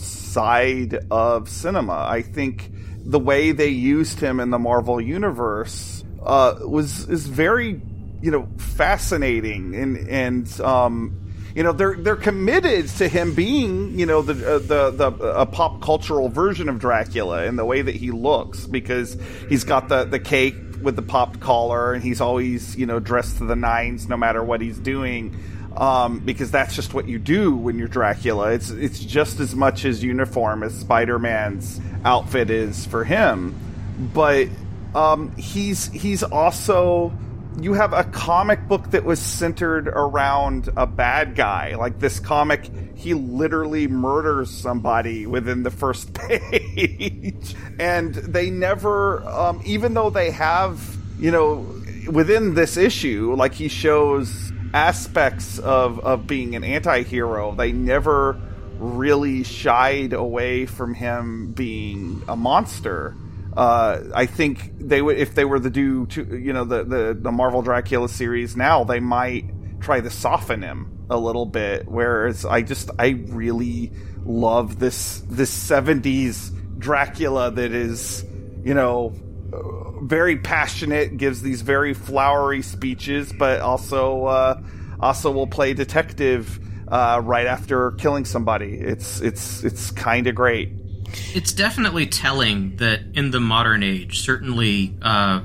outside of cinema. I think the way they used him in the Marvel universe uh, was is very, you know, fascinating, and and um, you know they're they're committed to him being, you know, the uh, the the a pop cultural version of Dracula in the way that he looks, because he's got the the cape with the popped collar, and he's always, you know, dressed to the nines no matter what he's doing. Um, because that's just what you do when you're Dracula. It's it's just as much his uniform as Spider-Man's outfit is for him. But um, he's he's also... You have a comic book that was centered around a bad guy. Like, this comic, he literally murders somebody within the first page. And they never... Um, even though they have, you know, within this issue, like, he shows aspects of, of being an anti-hero, they never really shied away from him being a monster. Uh, I think they would, if they were to do, to, you know, the, the, the Marvel Dracula series now, they might try to soften him a little bit. Whereas I just, I really love this, this seventies Dracula that is, you know, very passionate, gives these very flowery speeches, but also, uh, also will play detective, uh, right after killing somebody. It's, it's, it's kind of great. It's definitely telling that in the modern age, certainly uh,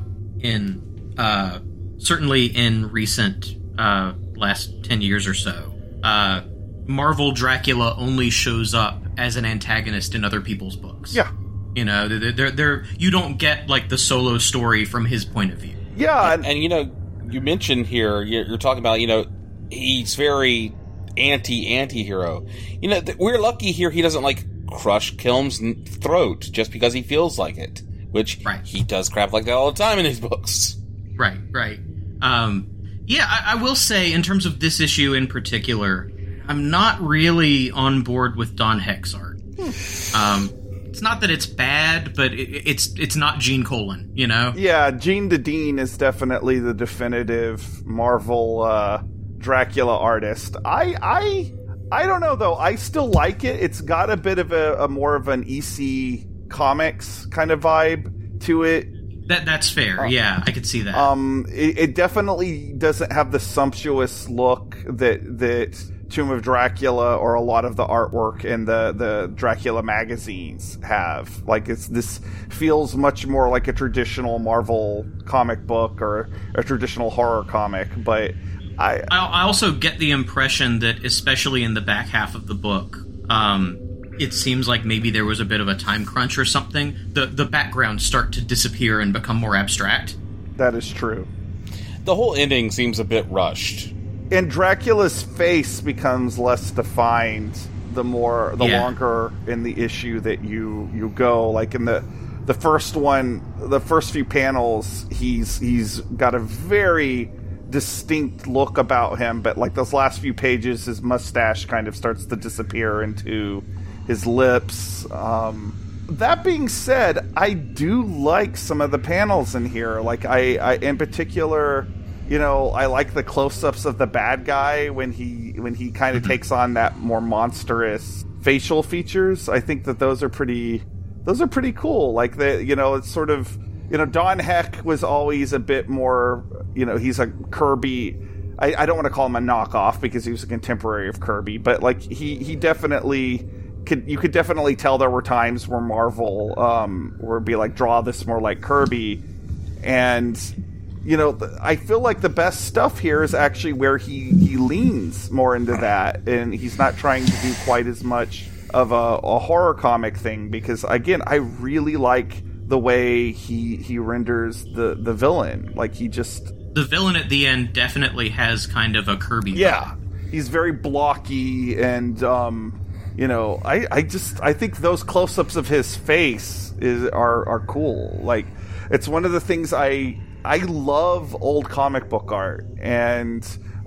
in uh, certainly in recent uh, last ten years or so, uh, Marvel Dracula only shows up as an antagonist in other people's books. Yeah, you know, they're, they're, they're, you don't get like the solo story from his point of view. Yeah, and, and you know, you mentioned here you're, you're talking about, you know, he's very anti-anti-hero. You know, th- we're lucky here he doesn't like crush Kilm's throat just because he feels like it, which right. he does crap like that all the time in his books. Right, right. Um, yeah, I, I will say, in terms of this issue in particular, I'm not really on board with Don Heck's art. Hmm. Um, it's not that it's bad, but it, it's it's not Gene Colan, you know? Yeah, Gene DeDean is definitely the definitive Marvel uh, Dracula artist. I... I I don't know, though. I still like it. It's got a bit of a, a more of an E C Comics kind of vibe to it. That That's fair. Uh, yeah, I could see that. Um, it, it definitely doesn't have the sumptuous look that that Tomb of Dracula or a lot of the artwork in the, the Dracula magazines have. Like, it's this feels much more like a traditional Marvel comic book or a traditional horror comic, but... I, I also get the impression that, especially in the back half of the book, um, it seems like maybe there was a bit of a time crunch or something. The the backgrounds start to disappear and become more abstract. That is true. The whole ending seems a bit rushed. And Dracula's face becomes less defined the more the yeah. longer in the issue that you you go. Like in the the first one, the first few panels, he's he's got a very distinct look about him, but like those last few pages, his mustache kind of starts to disappear into his lips. Um, that being said, I do like some of the panels in here. Like I, I in particular, you know, I like the close-ups of the bad guy when he when he kind of takes on that more monstrous facial features. I think that those are pretty those are pretty cool. Like the you know, it's sort of, you know, Don Heck was always a bit more, you know, he's a Kirby. I, I don't want to call him a knockoff because he was a contemporary of Kirby, but like he, he definitely could, you could definitely tell there were times where Marvel um, would be like, draw this more like Kirby. And, you know, I feel like the best stuff here is actually where he, he leans more into that. And he's not trying to do quite as much of a, a horror comic thing because, again, I really like the way he he renders the, the villain. Like, he just... The villain at the end definitely has kind of a Kirby Yeah. vibe. He's very blocky and, um, you know, I, I just... I think those close-ups of his face is are, are cool. Like, it's one of the things I... I love old comic book art. And,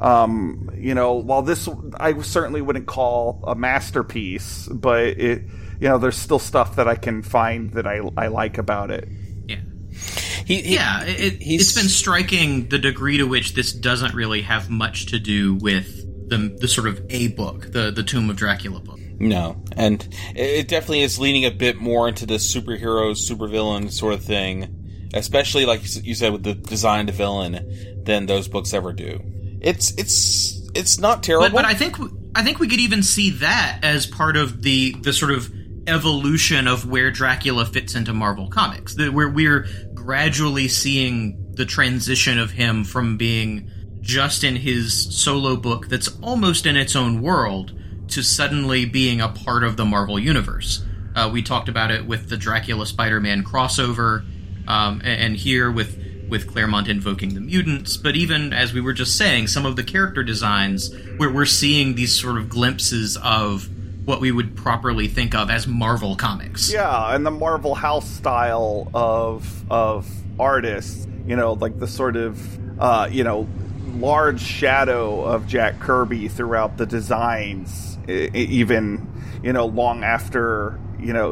um, you know, while this... I certainly wouldn't call a masterpiece, but it... You know, there's still stuff that I can find that I, I like about it. Yeah. He, he, yeah, it, it's been striking the degree to which this doesn't really have much to do with the the sort of A book, the, the Tomb of Dracula book. No, and it definitely is leaning a bit more into the superhero, supervillain sort of thing, especially, like you said, with the designed villain, than those books ever do. It's it's it's not terrible. But, but I think I think we could even see that as part of the the sort of evolution of where Dracula fits into Marvel Comics, the, where we're gradually seeing the transition of him from being just in his solo book that's almost in its own world to suddenly being a part of the Marvel Universe. Uh, we talked about it with the Dracula Spider-Man crossover, um, and, and here with with Claremont invoking the mutants, but even, as we were just saying, some of the character designs where we're seeing these sort of glimpses of what we would properly think of as Marvel Comics. Yeah, and the Marvel house style of of artists, you know, like the sort of, uh, you know, large shadow of Jack Kirby throughout the designs, even, you know, long after, you know,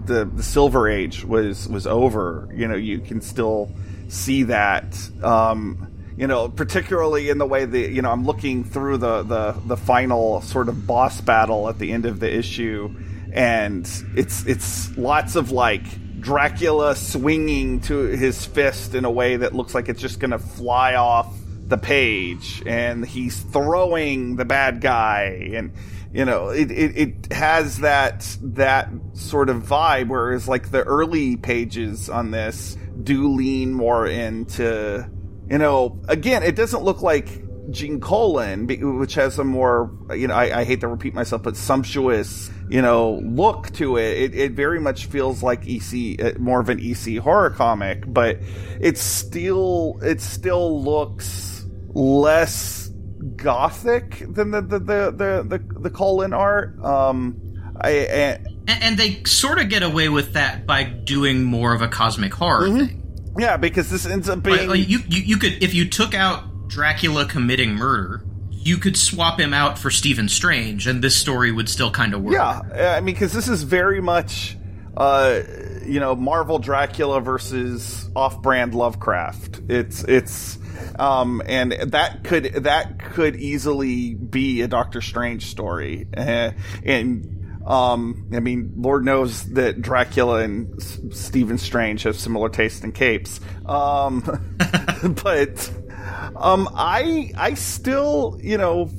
the, the Silver Age was was over. You know, you can still see that. Um, you know, particularly in the way that, you know, I'm looking through the, the, the final sort of boss battle at the end of the issue, and it's it's lots of, like, Dracula swinging to his fist in a way that looks like it's just going to fly off the page, and he's throwing the bad guy, and, you know, it, it, it has that that sort of vibe, whereas, like, the early pages on this do lean more into... You know, again, it doesn't look like Gene Colan, which has a more, you know, I, I hate to repeat myself, but sumptuous, you know, look to it. It, it very much feels like E C, more of an E C horror comic, but it's still, it still looks less gothic than the the the the, the, the Colan art. Um, I. I and, and they sort of get away with that by doing more of a cosmic horror mm-hmm. thing. Yeah, because this ends up being... Like, like you, you, you could, if you took out Dracula committing murder, you could swap him out for Stephen Strange, and this story would still kind of work. Yeah, I mean, because this is very much, uh, you know, Marvel Dracula versus off-brand Lovecraft. It's, it's, um, and that could, that could easily be a Doctor Strange story. Uh, and... Um, I mean, Lord knows that Dracula and S- Stephen Strange have similar taste in capes. Um, but, um, I, I still, you know,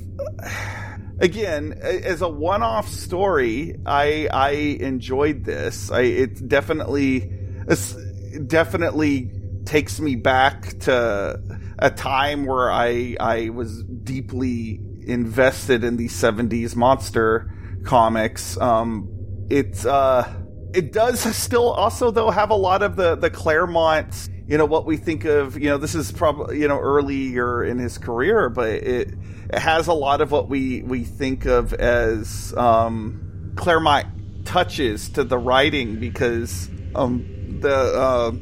again, as a one-off story, I, I enjoyed this. I, it definitely, it definitely takes me back to a time where I, I was deeply invested in the seventies monster comics. Um, it's uh, it does still also though have a lot of the the Claremont, you know, what we think of, you know, this is probably, you know, earlier in his career, but it it has a lot of what we we think of as um, Claremont touches to the writing, because um, the uh,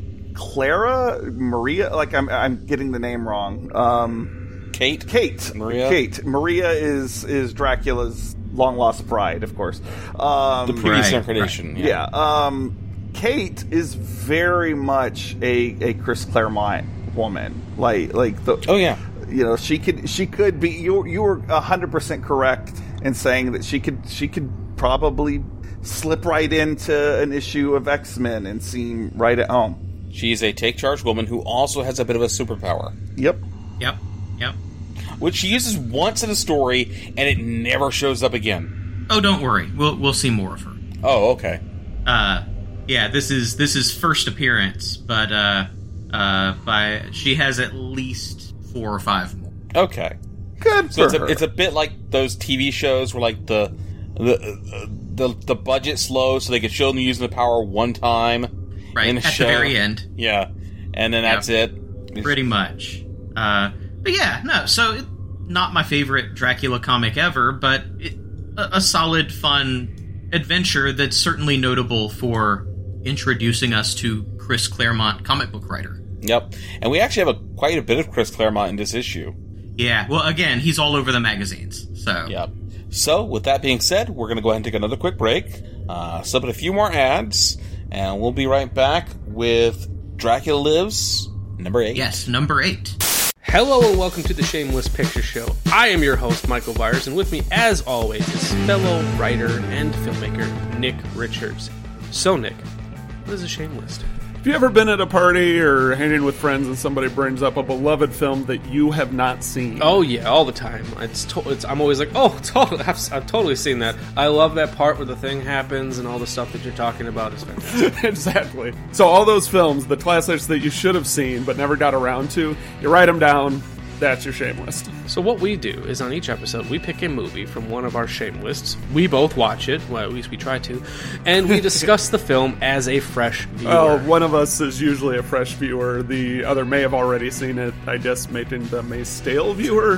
Clara Maria, like I'm I'm getting the name wrong. Um, Kate. Kate. Maria. Kate. Maria is is Dracula's long lost bride, of course. Um, the previous right, incarnation. Right. Yeah. yeah. Um, Kate is very much a, a Chris Claremont woman. Like like the. Oh yeah. You know, she could she could be. You you were a hundred percent correct in saying that she could she could probably slip right into an issue of X-Men and seem right at home. She's a take charge woman who also has a bit of a superpower. Yep. Yep. Yep. Which she uses once in a story, and it never shows up again. Oh, don't worry. We'll we'll see more of her. Oh, okay. Uh, yeah. This is this is first appearance, but uh, uh, by she has at least four or five more. Okay. Good. So for it's a, her. it's a bit like those T V shows where like the the uh, the the budget's low, so they can show them using the power one time. Right in a at show. the very end. Yeah, and then Yeah. that's it. Pretty much. Uh, but yeah, no. So it, not my favorite Dracula comic ever, but it, a, a solid, fun adventure that's certainly notable for introducing us to Chris Claremont, comic book writer. Yep, and we actually have a quite a bit of Chris Claremont in this issue. Yeah, well, again, he's all over the magazines. So Yep. So, with that being said, we're going to go ahead and take another quick break, uh, slip in a few more ads, and we'll be right back with Dracula Lives, number eight. Yes, number eight. Hello and welcome to the Shameless Picture Show. I am your host, Michael Byers, and with me, as always, is fellow writer and filmmaker Nick Richards. So, Nick, what is a shame list? Have you ever been at a party or hanging with friends and somebody brings up a beloved film that you have not seen? Oh yeah, all the time. It's, to- it's I'm always like, oh, totally, I've, I've totally seen that. I love that part where the thing happens and all the stuff that you're talking about is fantastic. Exactly. So all those films, the classics that you should have seen but never got around to, you write them down. That's your shame list. So what we do is on each episode, we pick a movie from one of our shame lists. We both watch it, well, at least we try to, and we discuss the film as a fresh viewer. Well, one of us is usually a fresh viewer. The other may have already seen it, I guess, making them a stale viewer.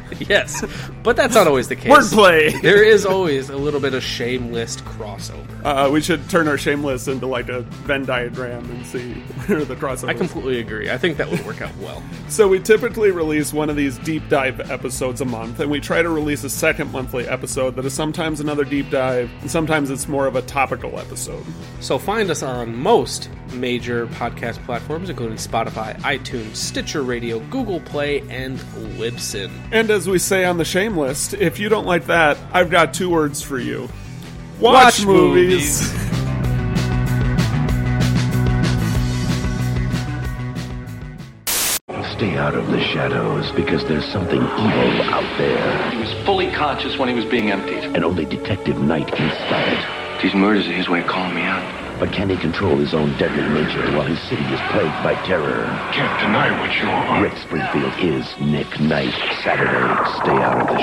Yes, but that's not always the case. Wordplay! There is always a little bit of shame list crossover. Uh, we should turn our shame list into like a Venn diagram and see where the crossover I completely agree. I think that would work out well. So we typically release one of these deep dive episodes a month, and we try to release a second monthly episode that is sometimes another deep dive, and sometimes it's more of a topical episode. So find us on most major podcast platforms, including Spotify, iTunes, Stitcher Radio, Google Play, and Libsyn. And as we say on the shame list, if you don't like that, I've got two words for you. Watch, Watch movies. movies. Stay out of the shadows, because there's something evil out there. He was fully conscious when he was being emptied. And only Detective Knight can stop it. These murders are his way of calling me out. But can he control his own deadly nature while his city is plagued by terror? Can't deny what you are. Rick Springfield is Nick Knight. Saturday, stay out of the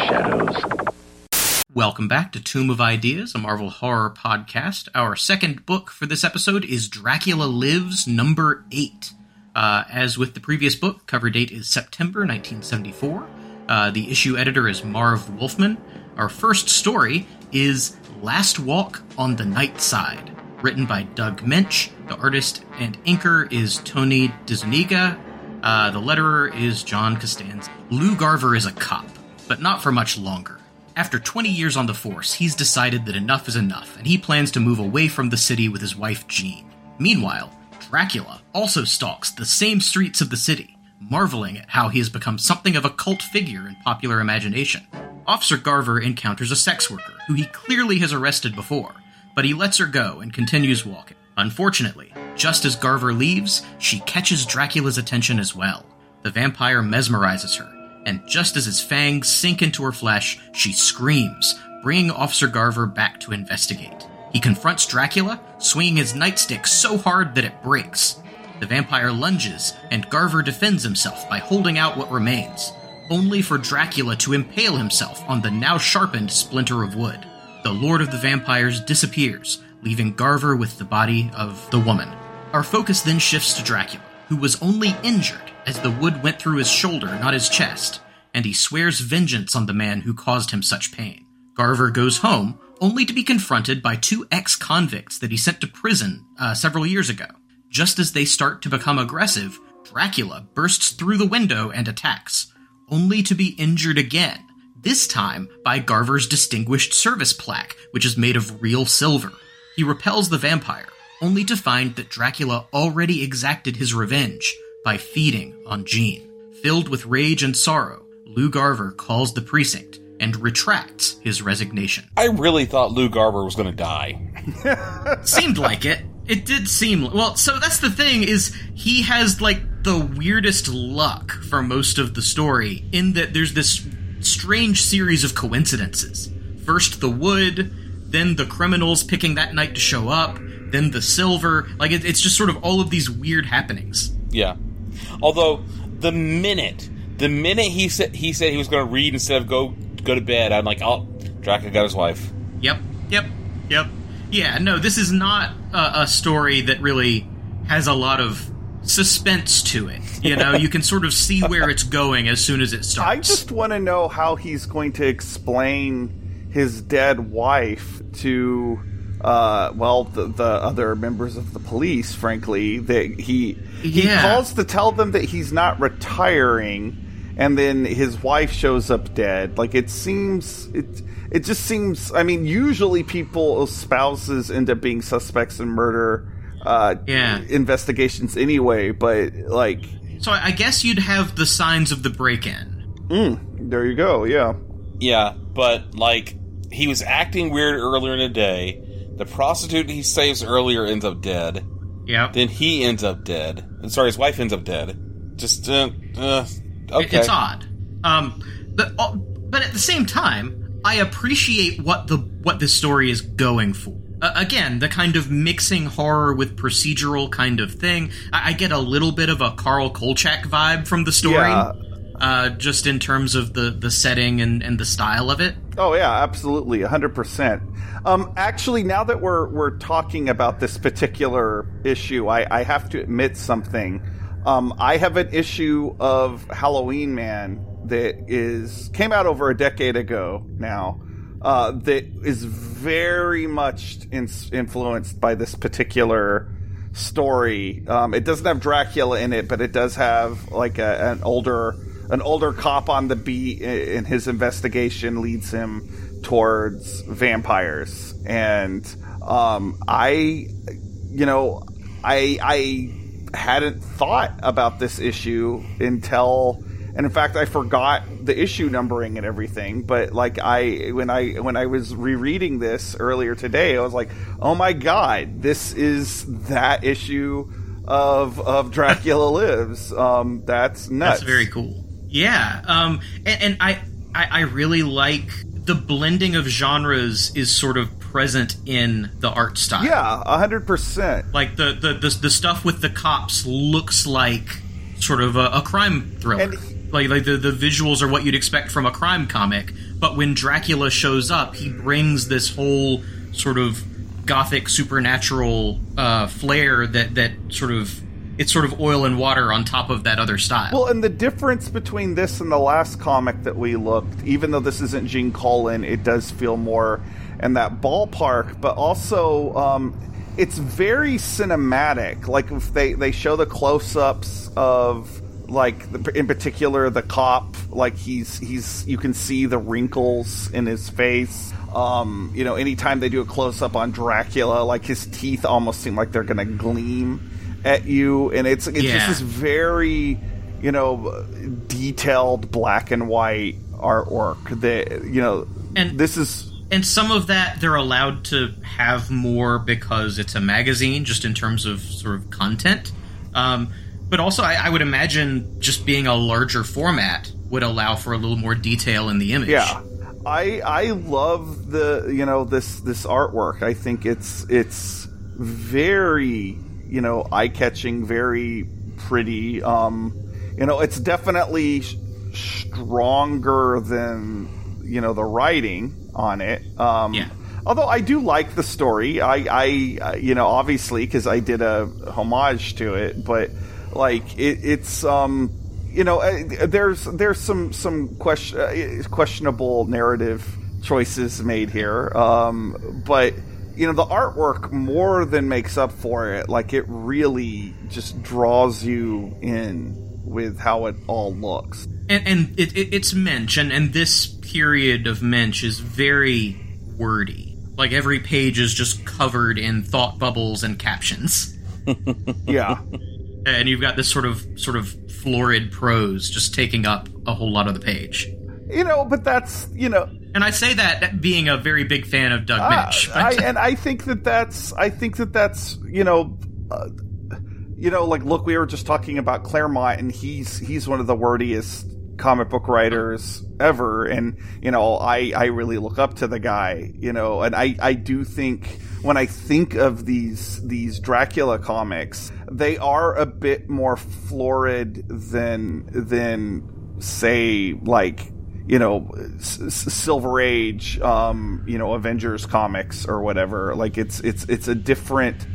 shadows. Welcome back to Tomb of Ideas, a Marvel horror podcast. Our second book for this episode is Dracula Lives, number eight. Uh, as with the previous book, cover date is September nineteen seventy-four. Uh, the issue editor is Marv Wolfman. Our first story is Last Walk on the Night Side, written by Doug Mensch. The artist and inker is Tony DeZuniga. Uh, the letterer is John Costanza. Lou Garver is a cop, but not for much longer. After twenty years on the force, he's decided that enough is enough, and he plans to move away from the city with his wife Jean. Meanwhile, Dracula also stalks the same streets of the city, marveling at how he has become something of a cult figure in popular imagination. Officer Garver encounters a sex worker, who he clearly has arrested before, but he lets her go and continues walking. Unfortunately, just as Garver leaves, she catches Dracula's attention as well. The vampire mesmerizes her, and just as his fangs sink into her flesh, she screams, bringing Officer Garver back to investigate. He confronts Dracula, swinging his nightstick so hard that it breaks. The vampire lunges, and Garver defends himself by holding out what remains, only for Dracula to impale himself on the now sharpened splinter of wood. The Lord of the Vampires disappears, leaving Garver with the body of the woman. Our focus then shifts to Dracula, who was only injured as the wood went through his shoulder, not his chest, and he swears vengeance on the man who caused him such pain. Garver goes home, only to be confronted by two ex-convicts that he sent to prison uh, several years ago. Just as they start to become aggressive, Dracula bursts through the window and attacks, only to be injured again, this time by Garver's Distinguished Service plaque, which is made of real silver. He repels the vampire, only to find that Dracula already exacted his revenge by feeding on Jean. Filled with rage and sorrow, Lou Garver calls the precinct and retracts his resignation. I really thought Lou Garver was going to die. Seemed like it. It did seem... Well, so that's the thing, is he has, like, the weirdest luck for most of the story, in that there's this strange series of coincidences. First the wood, then the criminals picking that night to show up, then the silver. Like, it, it's just sort of all of these weird happenings. Yeah. Although, the minute... The minute he said he said he was going to read instead of go go to bed, I'm like, oh, Dracula got his wife. Yep, yep, yep. Yeah, no, this is not a, a story that really has a lot of suspense to it. You know, you can sort of see where it's going as soon as it starts. I just want to know how he's going to explain his dead wife to, uh, well, the, the other members of the police, frankly. That he, he Yeah. calls to tell them that he's not retiring, and then his wife shows up dead. Like, it seems... It, it just seems... I mean, usually people, spouses, end up being suspects in murder uh, Yeah. investigations anyway, but, like... So I guess you'd have the signs of the break-in. Mm, there you go, yeah. Yeah, but, like, he was acting weird earlier in the day. The prostitute he saves earlier ends up dead. Yep. Then he ends up dead. And sorry, his wife ends up dead. Just, uh, uh, okay. It's odd. Um, but, uh, but at the same time, I appreciate what the what this story is going for. Uh, again, the kind of mixing horror with procedural kind of thing. I, I get a little bit of a Carl Kolchak vibe from the story. Yeah. Uh, just in terms of the, the setting and, and the style of it. Oh yeah, absolutely, one hundred percent. Um, actually, now that we're we're talking about this particular issue, I, I have to admit something. Um, I have an issue of Halloween Man that is came out over a decade ago now, uh, that is very much in, influenced by this particular story. Um, it doesn't have Dracula in it, but it does have like a, an older an older cop on the beat, and his investigation leads him towards vampires. And um, I, you know, I I hadn't thought about this issue until, and in fact, I forgot the issue numbering and everything. But like I, when I when I was rereading this earlier today, I was like, oh my god, this is that issue of of Dracula Lives. Um, that's nuts. That's very cool. Yeah, um, and, and I, I I really like the blending of genres is sort of present in the art style. Yeah, a hundred percent. Like the, the the the stuff with the cops looks like sort of a, a crime thriller. And like like the, the visuals are what you'd expect from a crime comic, but when Dracula shows up, he brings this whole sort of gothic supernatural uh, flair that that sort of. It's sort of oil and water on top of that other style. Well, and the difference between this and the last comic that we looked, even though this isn't Gene Colan, it does feel more in that ballpark, but also um, it's very cinematic. Like, if they, they show the close-ups of, like, the, in particular, the cop, like, he's, he's, you can see the wrinkles in his face. Um, you know, anytime they do a close-up on Dracula, like, his teeth almost seem like they're gonna gleam at you, and it's it's yeah. just this very, you know, detailed black and white artwork that, you know, and this is and some of that they're allowed to have more because it's a magazine, just in terms of sort of content, um, but also I, I would imagine just being a larger format would allow for a little more detail in the image. Yeah, I I love the you know this this artwork. I think it's it's very, you know, eye-catching, very pretty. Um, you know, it's definitely sh- stronger than, you know, the writing on it. Um, yeah. Although I do like the story. I, I uh, you know, obviously, because I did a homage to it, but, like, it, it's, um, you know, uh, there's there's some, some question, uh, questionable narrative choices made here. Um, but... You know, the artwork more than makes up for it. Like, it really just draws you in with how it all looks. And, and it, it, it's Mensch, and, and this period of Mensch is very wordy. Like, every page is just covered in thought bubbles and captions. Yeah. And you've got this sort of sort of florid prose just taking up a whole lot of the page. You know, but that's, you know... And I say that being a very big fan of Doug uh, Mensch. I, and I think that that's, I think that that's, you know, uh, you know, like, look, we were just talking about Claremont, and he's, he's one of the wordiest comic book writers ever. And, you know, I, I really look up to the guy, you know, and I, I do think when I think of these, these Dracula comics, they are a bit more florid than, than say, like, you know, S- Silver Age, um, you know, Avengers comics or whatever. Like, it's it's it's a different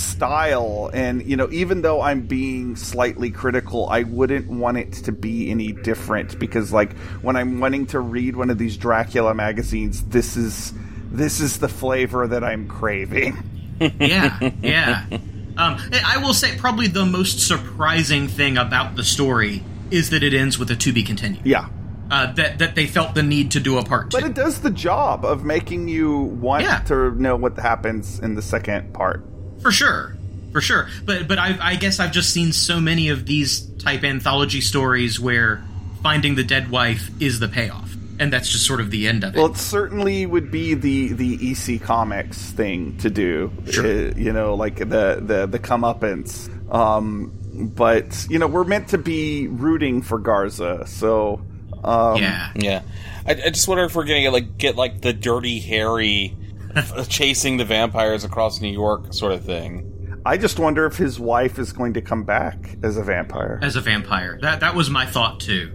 style, and, you know, even though I'm being slightly critical, I wouldn't want it to be any different, because, like, when I'm wanting to read one of these Dracula magazines, this is this is the flavor that I'm craving. Yeah, yeah. Um, I will say probably the most surprising thing about the story is that it ends with a to be continued. Yeah. Uh, that that they felt the need to do a part two. But it does the job of making you want yeah. to know what happens in the second part. For sure, for sure. But but I, I guess I've just seen so many of these type anthology stories where finding the dead wife is the payoff, and that's just sort of the end of it. Well, it certainly would be the the E C Comics thing to do. Sure. Uh, you know, like the the the comeuppance. Um, but you know, we're meant to be rooting for Garza, so. Um, yeah, yeah. I, I just wonder if we're gonna get like get like the Dirty Harry chasing the vampires across New York sort of thing. I just wonder if his wife is going to come back as a vampire. As a vampire, that that was my thought too.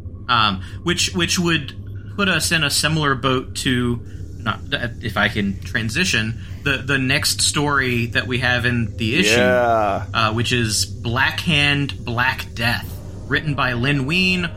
Um, which which would put us in a similar boat to, not if I can transition, the the next story that we have in the issue, yeah. uh, which is Black Hand, Black Death, written by Len Wein.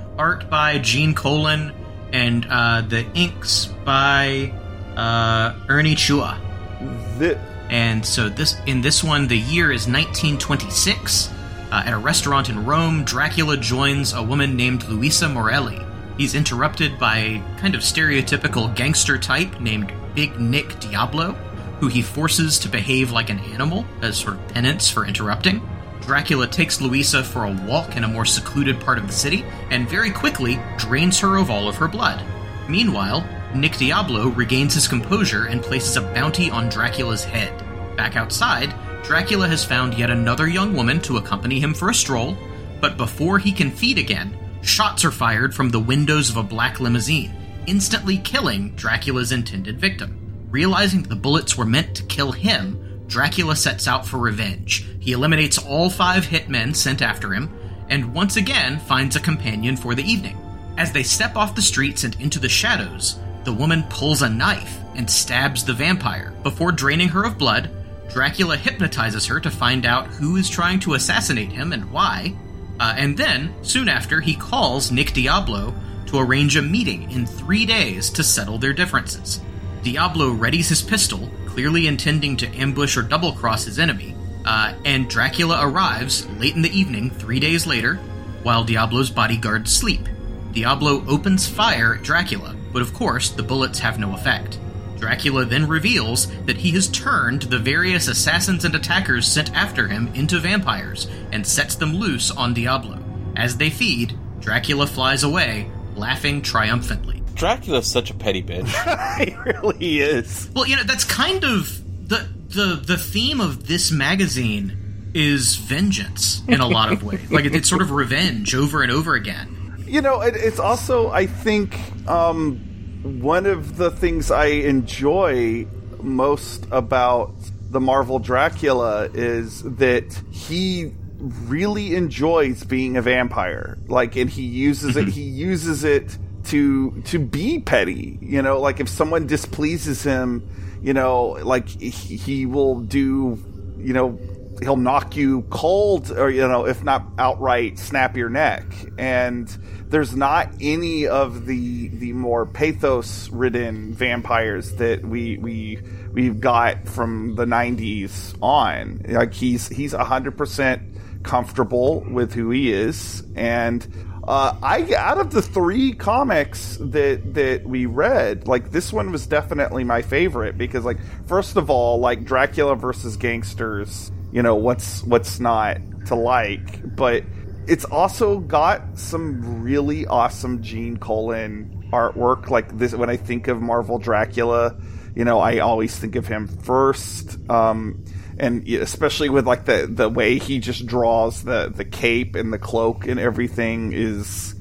art by Gene Colan, and uh, the inks by uh, Ernie Chua. The- and so this in this one, the year is nineteen twenty-six. Uh, at a restaurant in Rome, Dracula joins a woman named Luisa Morelli. He's interrupted by a kind of stereotypical gangster type named Big Nick Diablo, who he forces to behave like an animal as sort of penance for interrupting. Dracula takes Luisa for a walk in a more secluded part of the city, and very quickly drains her of all of her blood. Meanwhile, Nick Diablo regains his composure and places a bounty on Dracula's head. Back outside, Dracula has found yet another young woman to accompany him for a stroll, but before he can feed again, shots are fired from the windows of a black limousine, instantly killing Dracula's intended victim. Realizing that the bullets were meant to kill him, Dracula sets out for revenge. He eliminates all five hitmen sent after him, and once again finds a companion for the evening. As they step off the streets and into the shadows, the woman pulls a knife and stabs the vampire. Before draining her of blood, Dracula hypnotizes her to find out who is trying to assassinate him and why, uh, and then, soon after, he calls Nick Diablo to arrange a meeting in three days to settle their differences. Diablo readies his pistol, clearly intending to ambush or double-cross his enemy, uh, and Dracula arrives late in the evening, three days later, while Diablo's bodyguards sleep. Diablo opens fire at Dracula, but of course, the bullets have no effect. Dracula then reveals that he has turned the various assassins and attackers sent after him into vampires, and sets them loose on Diablo. As they feed, Dracula flies away, laughing triumphantly. Dracula's such a petty bitch. He really is. Well, you know, that's kind of the the the theme of this magazine is vengeance in a lot of ways. Like, it's sort of revenge over and over again. You know, it, it's also, I think, um, one of the things I enjoy most about the Marvel Dracula is that he really enjoys being a vampire. Like, and he uses it, he uses it to to be petty. You know, like if someone displeases him, you know, like he, he will do, you know, he'll knock you cold, or, you know, if not outright snap your neck. And there's not any of the the more pathos-ridden vampires that we we we've got from the nineties on. Like, he's he's one hundred percent comfortable with who he is. And uh, I out of the three comics that that we read, like, this one was definitely my favorite because, like, first of all, like, Dracula versus gangsters, you know, what's what's not to like, but it's also got some really awesome Gene Colan artwork. Like, this, when I think of Marvel Dracula, you know, I always think of him first, um, and especially with, like, the the way he just draws the the cape and the cloak and everything is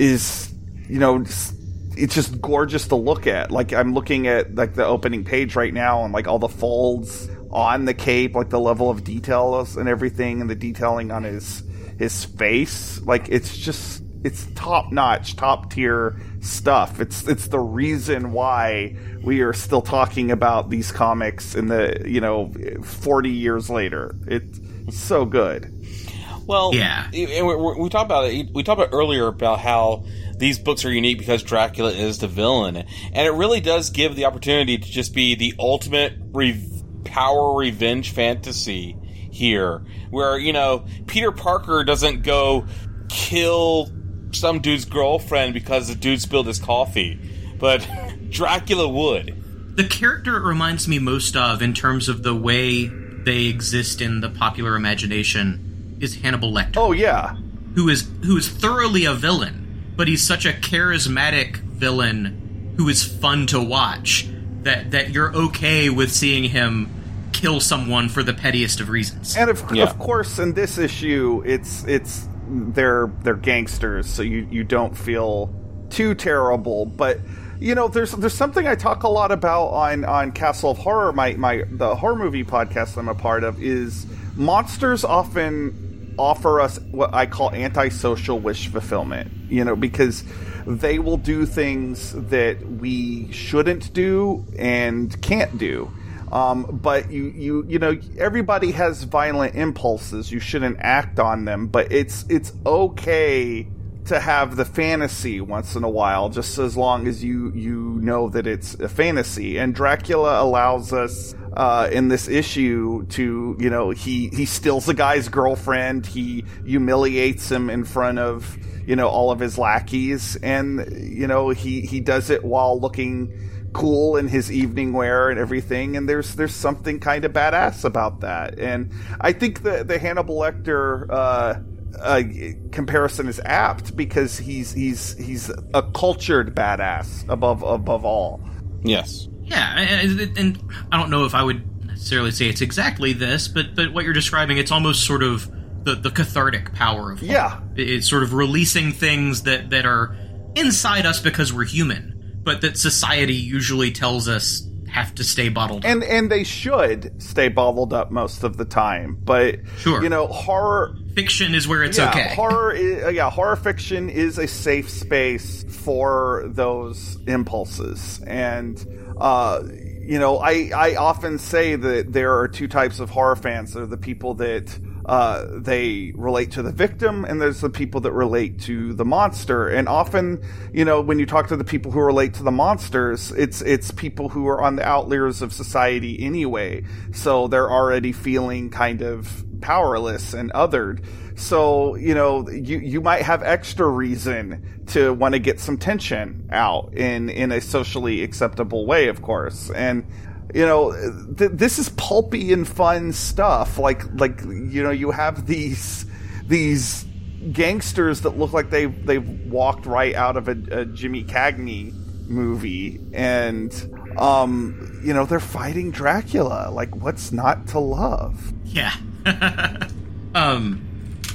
is you know, it's just gorgeous to look at. Like, I'm looking at, like, the opening page right now, and, like, all the folds on the cape, like the level of details and everything, and the detailing on his his face, like, it's just, it's top notch, top tier stuff. It's it's the reason why we are still talking about these comics in the, you know, forty years later. It's so good. Well, yeah, and we, we talked about it. We talked about earlier about how these books are unique because Dracula is the villain, and it really does give the opportunity to just be the ultimate re- power revenge fantasy here, where, you know, Peter Parker doesn't go kill some dude's girlfriend because the dude spilled his coffee, but Dracula would. The character it reminds me most of, in terms of the way they exist in the popular imagination, is Hannibal Lecter. Oh, yeah. Who is who is thoroughly a villain, but he's such a charismatic villain who is fun to watch that, that you're okay with seeing him kill someone for the pettiest of reasons. And of, yeah. of course, in this issue, it's it's they're they're gangsters, so you, you don't feel too terrible. But, you know, there's there's something I talk a lot about on, on Castle of Horror, my, my the horror movie podcast I'm a part of, is monsters often offer us what I call antisocial wish fulfillment. You know, because they will do things that we shouldn't do and can't do. Um, but you, you, you know, everybody has violent impulses. You shouldn't act on them, but it's, it's okay to have the fantasy once in a while, just as long as you you know that it's a fantasy. And Dracula allows us uh, in this issue to, you know, he he steals a guy's girlfriend, he humiliates him in front of, you know, all of his lackeys, and you know he he does it while looking cool in his evening wear and everything, and there's there's something kind of badass about that. And I think the the Hannibal Lecter uh, uh, comparison is apt, because he's he's he's a cultured badass above above all. Yes. Yeah, and, and I don't know if I would necessarily say it's exactly this, but but what you're describing, it's almost sort of the, the cathartic power of horror. Yeah. It's sort of releasing things that, that are inside us because we're human, but that society usually tells us have to stay bottled up. And and they should stay bottled up most of the time, but sure. you know, horror fiction is where it's yeah, okay. Horror is, yeah, horror fiction is a safe space for those impulses. And uh you know, I I often say that there are two types of horror fans. There are the people that Uh, they relate to the victim, and there's the people that relate to the monster. And often, you know, when you talk to the people who relate to the monsters, it's it's people who are on the outliers of society anyway. So they're already feeling kind of powerless and othered. So, you know, you, you might have extra reason to want to get some tension out in, in a socially acceptable way, of course. And you know, th- this is pulpy and fun stuff. Like, like you know, you have these these gangsters that look like they they've walked right out of a, a Jimmy Cagney movie, and um, you know, they're fighting Dracula. Like, what's not to love? Yeah. um,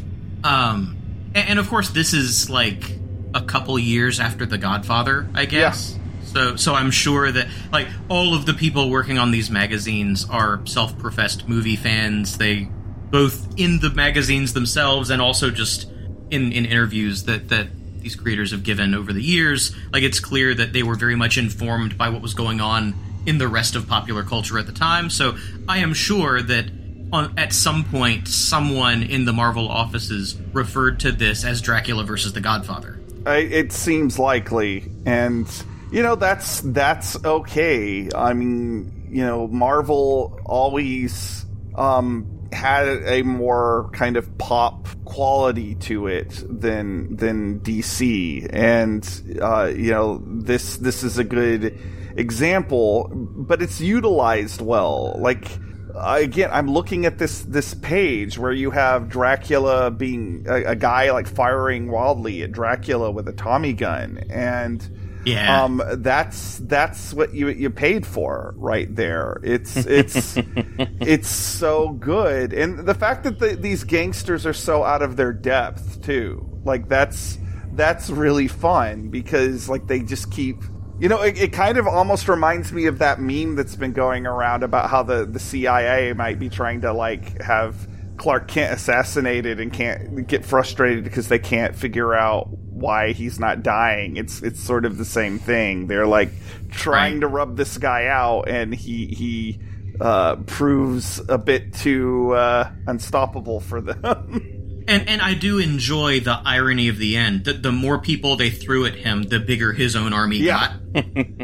um, and, and of course, this is like a couple years after The Godfather, I guess. Yeah. So, so I'm sure that, like, all of the people working on these magazines are self-professed movie fans. They, both in the magazines themselves and also just in, in interviews that, that these creators have given over the years, like, it's clear that they were very much informed by what was going on in the rest of popular culture at the time. So I am sure that on, at some point, someone in the Marvel offices referred to this as Dracula versus The Godfather. I, it seems likely, and you know, that's that's okay. I mean, you know, Marvel always um, had a more kind of pop quality to it than than D C, and uh, you know, this this is a good example, but it's utilized well. Like, again, I'm looking at this this page where you have Dracula being a, a guy like firing wildly at Dracula with a Tommy gun, and yeah, um, that's that's what you you paid for right there. It's it's it's so good, and the fact that the, these gangsters are so out of their depth too, like that's that's really fun, because like they just keep. You know, it, it kind of almost reminds me of that meme that's been going around about how the, the C I A might be trying to, like, have Clark Kent assassinated and can't get frustrated because they can't figure out why he's not dying. It's it's sort of the same thing. They're, like, trying right. to rub this guy out, and he he uh, proves a bit too uh, unstoppable for them. And and I do enjoy the irony of the end. The, the more people they threw at him, the bigger his own army yeah. got.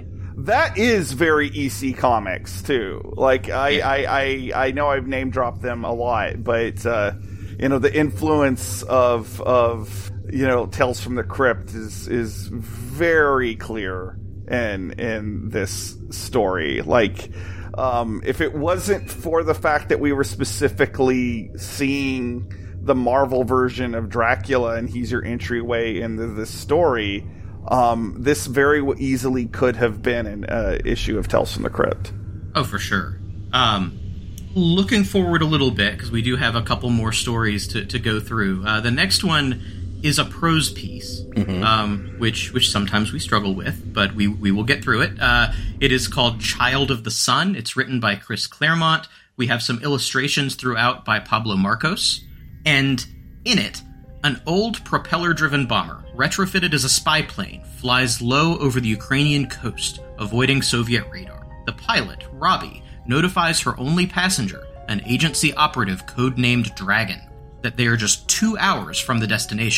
That is very E C Comics, too. Like, I, yeah. I, I, I know I've name-dropped them a lot, but, uh, you know, the influence of, of you know, Tales from the Crypt is is very clear in, in this story. Like, um, if it wasn't for the fact that we were specifically seeing the Marvel version of Dracula, and he's your entryway into this story, um, this very easily could have been an uh, issue of Tales from the Crypt. Oh, for sure. Um, looking forward a little bit, because we do have a couple more stories to, to go through. Uh, the next one is a prose piece, mm-hmm. um, which which sometimes we struggle with, but we, we will get through it. Uh, it is called Child of the Sun. It's written by Chris Claremont. We have some illustrations throughout by Pablo Marcos. And in it, an old propeller-driven bomber, retrofitted as a spy plane, flies low over the Ukrainian coast, avoiding Soviet radar. The pilot, Robbie, notifies her only passenger, an agency operative codenamed Dragon, that they are just two hours from the destination.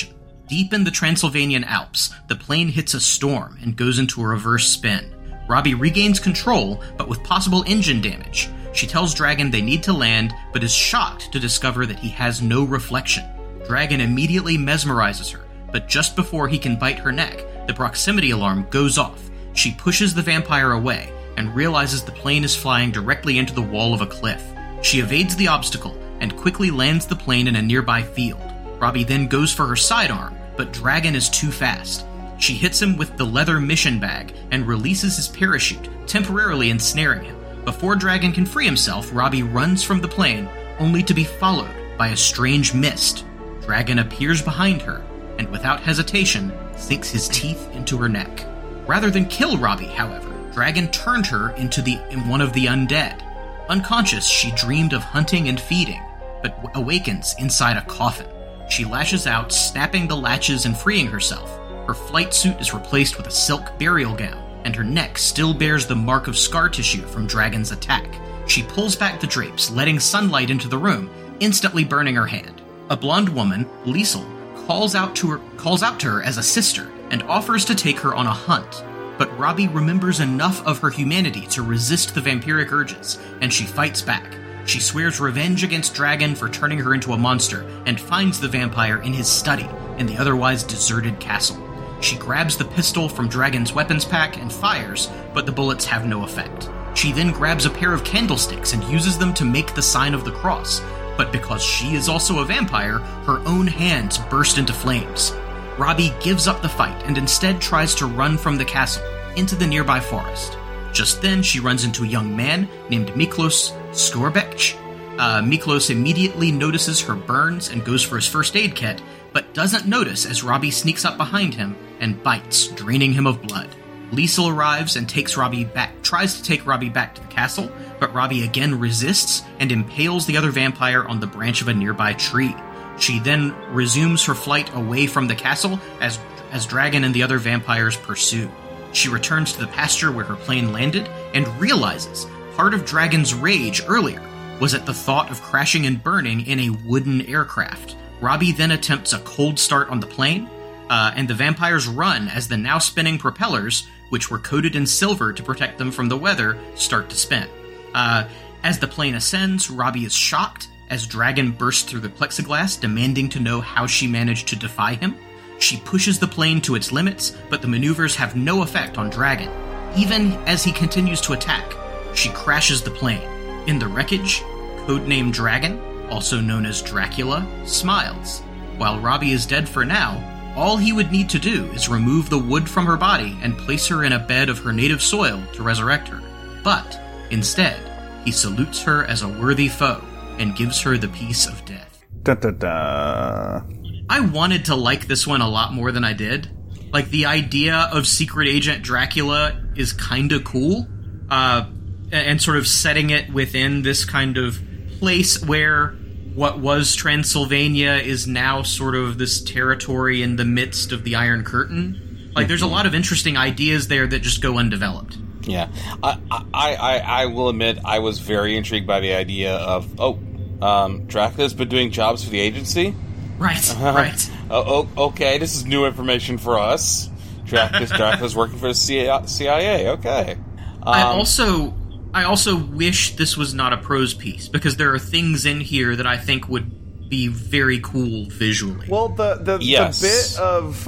Deep in the Transylvanian Alps, the plane hits a storm and goes into a reverse spin. Robbie regains control, but with possible engine damage. She tells Dragon they need to land, but is shocked to discover that he has no reflection. Dragon immediately mesmerizes her, but just before he can bite her neck, the proximity alarm goes off. She pushes the vampire away, and realizes the plane is flying directly into the wall of a cliff. She evades the obstacle, and quickly lands the plane in a nearby field. Robbie then goes for her sidearm, but Dragon is too fast. She hits him with the leather mission bag and releases his parachute, temporarily ensnaring him. Before Dragon can free himself, Robbie runs from the plane, only to be followed by a strange mist. Dragon appears behind her, and without hesitation, sinks his teeth into her neck. Rather than kill Robbie, however, Dragon turned her into the in one of the undead. Unconscious, she dreamed of hunting and feeding, but awakens inside a coffin. She lashes out, snapping the latches and freeing herself. Her flight suit is replaced with a silk burial gown, and her neck still bears the mark of scar tissue from Dragon's attack. She pulls back the drapes, letting sunlight into the room, instantly burning her hand. A blonde woman, Liesel, calls out to her calls out to her as a sister and offers to take her on a hunt. But Robbie remembers enough of her humanity to resist the vampiric urges, and she fights back. She swears revenge against Dragon for turning her into a monster, and finds the vampire in his study in the otherwise deserted castle. She grabs the pistol from Dragon's weapons pack and fires, but the bullets have no effect. She then grabs a pair of candlesticks and uses them to make the sign of the cross, but because she is also a vampire, her own hands burst into flames. Robbie gives up the fight and instead tries to run from the castle into the nearby forest. Just then, she runs into a young man named Miklos Skorbek. Uh, Miklos immediately notices her burns and goes for his first aid kit, but doesn't notice as Robbie sneaks up behind him and bites, draining him of blood. Liesel arrives and takes Robbie back, tries to take Robbie back to the castle, but Robbie again resists and impales the other vampire on the branch of a nearby tree. She then resumes her flight away from the castle as, as Dragon and the other vampires pursue. She returns to the pasture where her plane landed and realizes part of Dragon's rage earlier was at the thought of crashing and burning in a wooden aircraft. Robbie then attempts a cold start on the plane, uh, and the vampires run as the now spinning propellers, which were coated in silver to protect them from the weather, start to spin. Uh, as the plane ascends, Robbie is shocked as Dragon bursts through the plexiglass, demanding to know how she managed to defy him. She pushes the plane to its limits, but the maneuvers have no effect on Dragon. Even as he continues to attack, she crashes the plane. In the wreckage, codenamed Dragon, also known as Dracula, smiles. While Robbie is dead for now, all he would need to do is remove the wood from her body and place her in a bed of her native soil to resurrect her. But, instead, he salutes her as a worthy foe and gives her the peace of death. Da, da, da. I wanted to like this one a lot more than I did. Like, the idea of Secret Agent Dracula is kinda cool, uh, and sort of setting it within this kind of place where what was Transylvania is now sort of this territory in the midst of the Iron Curtain. Like, there's a lot of interesting ideas there that just go undeveloped. Yeah. I, I, I, I will admit I was very intrigued by the idea of, oh, um, Dracula's been doing jobs for the agency? Right, uh, right. Oh, oh, okay, this is new information for us. Dracula's, Dracula's working for the C I A, okay. Um, I also... I also wish this was not a prose piece, because there are things in here that I think would be very cool visually. Well, the the, yes. the bit of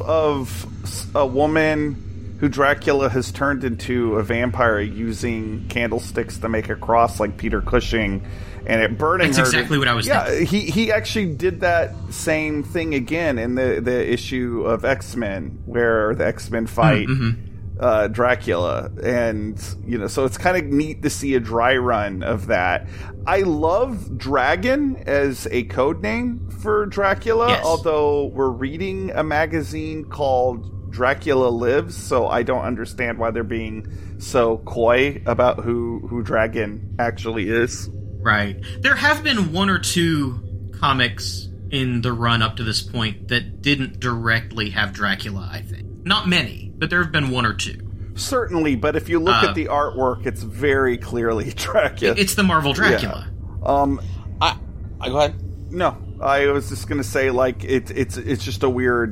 of a woman who Dracula has turned into a vampire using candlesticks to make a cross like Peter Cushing, and it burning That's her. That's exactly to, what I was yeah, thinking. he he actually did that same thing again in the, the issue of X-Men, where the X-Men fight mm-hmm. Uh, Dracula, and you know, so it's kind of neat to see a dry run of that. I love Dragon as a code name for Dracula, yes. although we're reading a magazine called Dracula Lives, so I don't understand why they're being so coy about who who Dragon actually is. Right. There have been one or two comics in the run up to this point that didn't directly have Dracula, I think. Not many, but there have been one or two. Certainly, but if you look uh, at the artwork, it's very clearly Dracula. It's the Marvel Dracula. Yeah. Um, I, I go ahead. No, I was just going to say, like, it, it's it's just a weird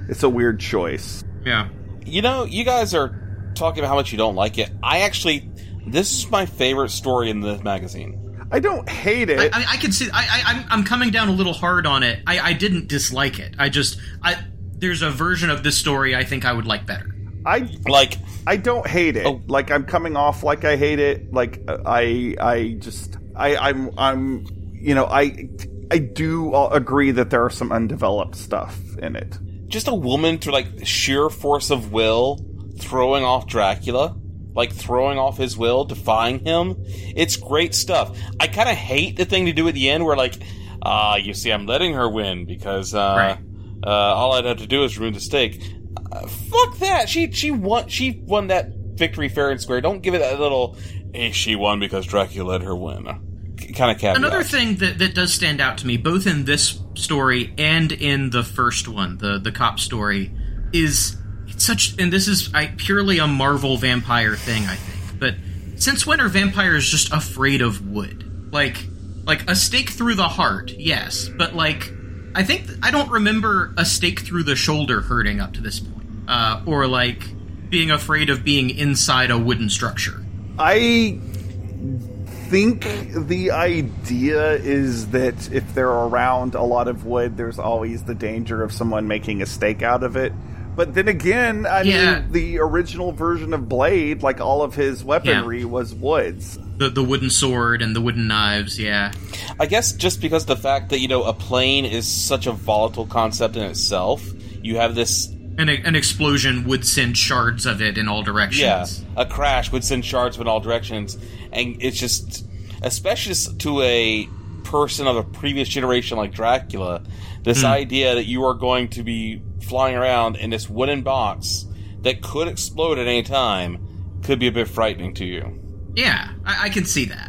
it's a weird choice. Yeah. You know, you guys are talking about how much you don't like it. I actually, this is my favorite story in the magazine. I don't hate it. I, I, I can see. I, I, I'm I'm coming down a little hard on it. I, I didn't dislike it. I just, I there's a version of this story I think I would like better. I like. I don't hate it. Oh. Like I'm coming off like I hate it. Like I I just I I'm I'm you know I I do agree that there are some undeveloped stuff in it. Just a woman through like sheer force of will throwing off Dracula. Like, throwing off his will, defying him. It's great stuff. I kind of hate the thing to do at the end where, like, uh, you see, I'm letting her win because uh, right. uh, all I'd have to do is ruin the stake. Uh, fuck that. She she won She won that victory fair and square. Don't give it that little, hey, she won because Dracula let her win. Kind of caveat. Another thing that, that does stand out to me, both in this story and in the first one, the, the cop story, is... Such, and this is I, purely a Marvel vampire thing, I think. But since when are vampires just afraid of wood? Like, like a stake through the heart, yes, but like, I think I don't remember a stake through the shoulder hurting up to this point, uh, or like being afraid of being inside a wooden structure. I think the idea is that if they're around a lot of wood, there's always the danger of someone making a stake out of it. But then again, I yeah. mean, the original version of Blade, like all of his weaponry, yeah. was woods. The the wooden sword and the wooden knives, yeah. I guess just because the fact that, you know, a plane is such a volatile concept in itself, you have this... An, an explosion would send shards of it in all directions. Yeah, a crash would send shards in all directions. And it's just, especially to a person of a previous generation like Dracula, this mm. idea that you are going to be flying around in this wooden box that could explode at any time could be a bit frightening to you. Yeah, I, I can see that.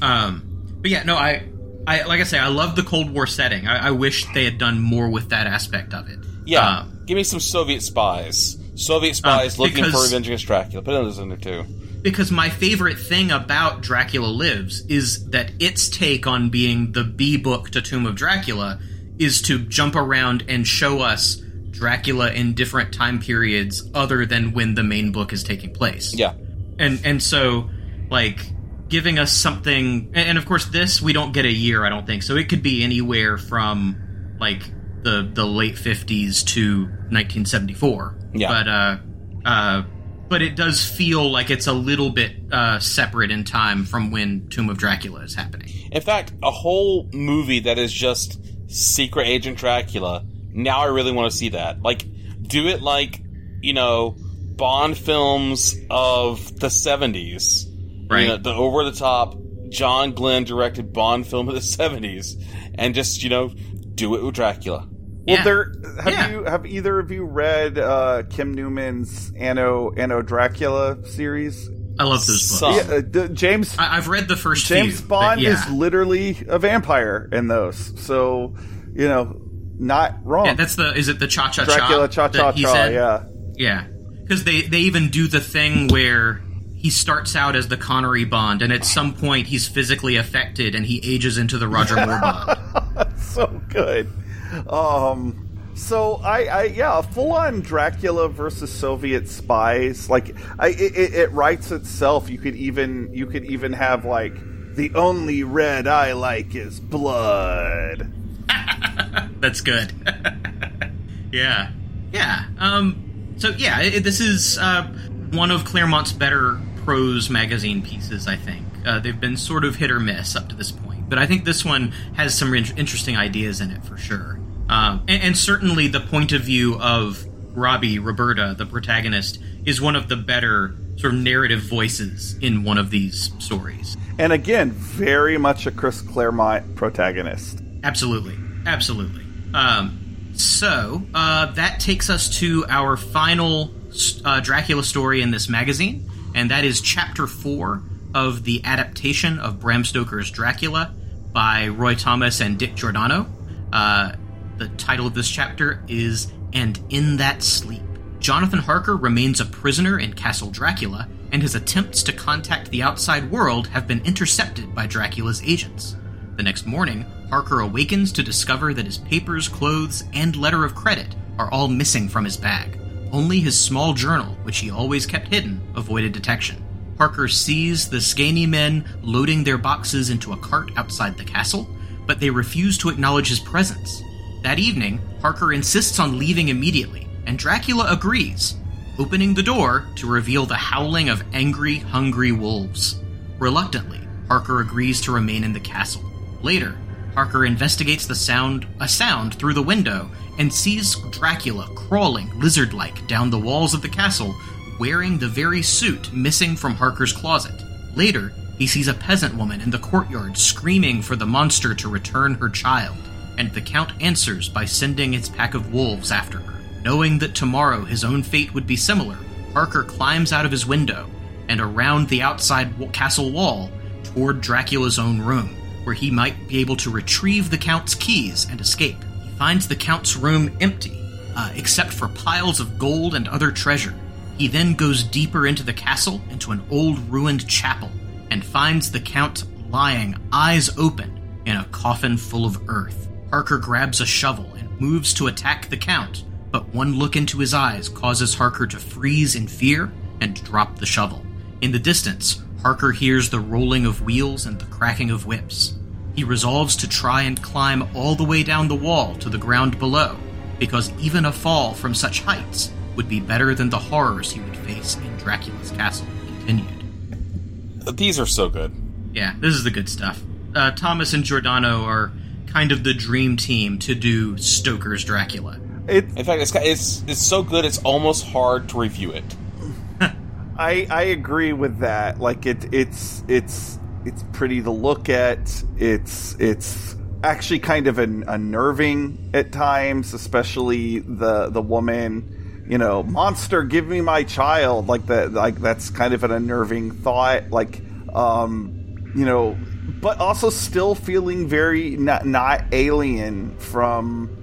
Um, but yeah, no, I, I like I say, I love the Cold War setting. I, I wish they had done more with that aspect of it. Yeah, um, give me some Soviet spies. Soviet spies uh, looking because, for revenge against Dracula. Put those in there too. Because my favorite thing about Dracula Lives is that its take on being the B book to Tomb of Dracula is to jump around and show us Dracula in different time periods other than when the main book is taking place. Yeah. And and so, like, giving us something... And, and of course, this, we don't get a year, I don't think. So it could be anywhere from, like, the the late fifties to nineteen seventy-four. Yeah. But, uh... uh But it does feel like it's a little bit uh, separate in time from when Tomb of Dracula is happening. In fact, a whole movie that is just Secret Agent Dracula, now I really want to see that. Like, do it like, you know, Bond films of the seventies. Right. You know, the over-the-top John Glenn directed Bond film of the seventies. And just, you know, do it with Dracula. Well, yeah. there have yeah. you have either of you read uh, Kim Newman's Anno Anno Dracula series? I love those books. Some. Yeah, uh, d- James. I- I've read the first James few, Bond yeah. is literally a vampire in those, so you know, not wrong. Yeah, that's the is it the Cha Cha Cha? Dracula Cha Cha Cha? Yeah, yeah. Because they they even do the thing where he starts out as the Connery Bond, and at some point he's physically affected, and he ages into the Roger Moore Bond. That's so good. Um, so I, I, yeah, full on Dracula versus Soviet spies. Like, I, it, it writes itself. You could even, you could even have like the only red I like is blood. That's good. yeah, yeah. Um, so yeah, it, this is uh, one of Claremont's better prose magazine pieces. I think uh, they've been sort of hit or miss up to this point, but I think this one has some in- interesting ideas in it for sure. Um, and, and certainly the point of view of Robbie, Roberta, the protagonist, is one of the better sort of narrative voices in one of these stories. And again, very much a Chris Claremont protagonist. Absolutely. Absolutely. Um, so, uh, that takes us to our final uh, Dracula story in this magazine, and that is Chapter four of the adaptation of Bram Stoker's Dracula by Roy Thomas and Dick Giordano. Uh... The title of this chapter is And in That Sleep. Jonathan Harker remains a prisoner in Castle Dracula, and his attempts to contact the outside world have been intercepted by Dracula's agents. The next morning, Harker awakens to discover that his papers, clothes, and letter of credit are all missing from his bag. Only his small journal, which he always kept hidden, avoided detection. Harker sees the Skaney men loading their boxes into a cart outside the castle, but they refuse to acknowledge his presence. That evening, Harker insists on leaving immediately, and Dracula agrees, opening the door to reveal the howling of angry, hungry wolves. Reluctantly, Harker agrees to remain in the castle. Later, Harker investigates the sound, a sound through the window and sees Dracula crawling lizard-like down the walls of the castle, wearing the very suit missing from Harker's closet. Later, he sees a peasant woman in the courtyard screaming for the monster to return her child, and the Count answers by sending his pack of wolves after her. Knowing that tomorrow his own fate would be similar, Harker climbs out of his window and around the outside castle wall toward Dracula's own room, where he might be able to retrieve the Count's keys and escape. He finds the Count's room empty, uh, except for piles of gold and other treasure. He then goes deeper into the castle, into an old ruined chapel, and finds the Count lying, eyes open, in a coffin full of earth. Harker grabs a shovel and moves to attack the Count, but one look into his eyes causes Harker to freeze in fear and drop the shovel. In the distance, Harker hears the rolling of wheels and the cracking of whips. He resolves to try and climb all the way down the wall to the ground below, because even a fall from such heights would be better than the horrors he would face in Dracula's castle. Continued. These are so good. Yeah, this is the good stuff. Uh, Thomas and Giordano are kind of the dream team to do Stoker's Dracula. It, in fact, it's, it's it's so good it's almost hard to review it. I I agree with that. Like it it's it's it's pretty to look at. It's it's actually kind of an, unnerving at times, especially the the woman, you know, monster, give me my child. Like that, like that's kind of an unnerving thought. Like, um, you know, but also still feeling very not not alien from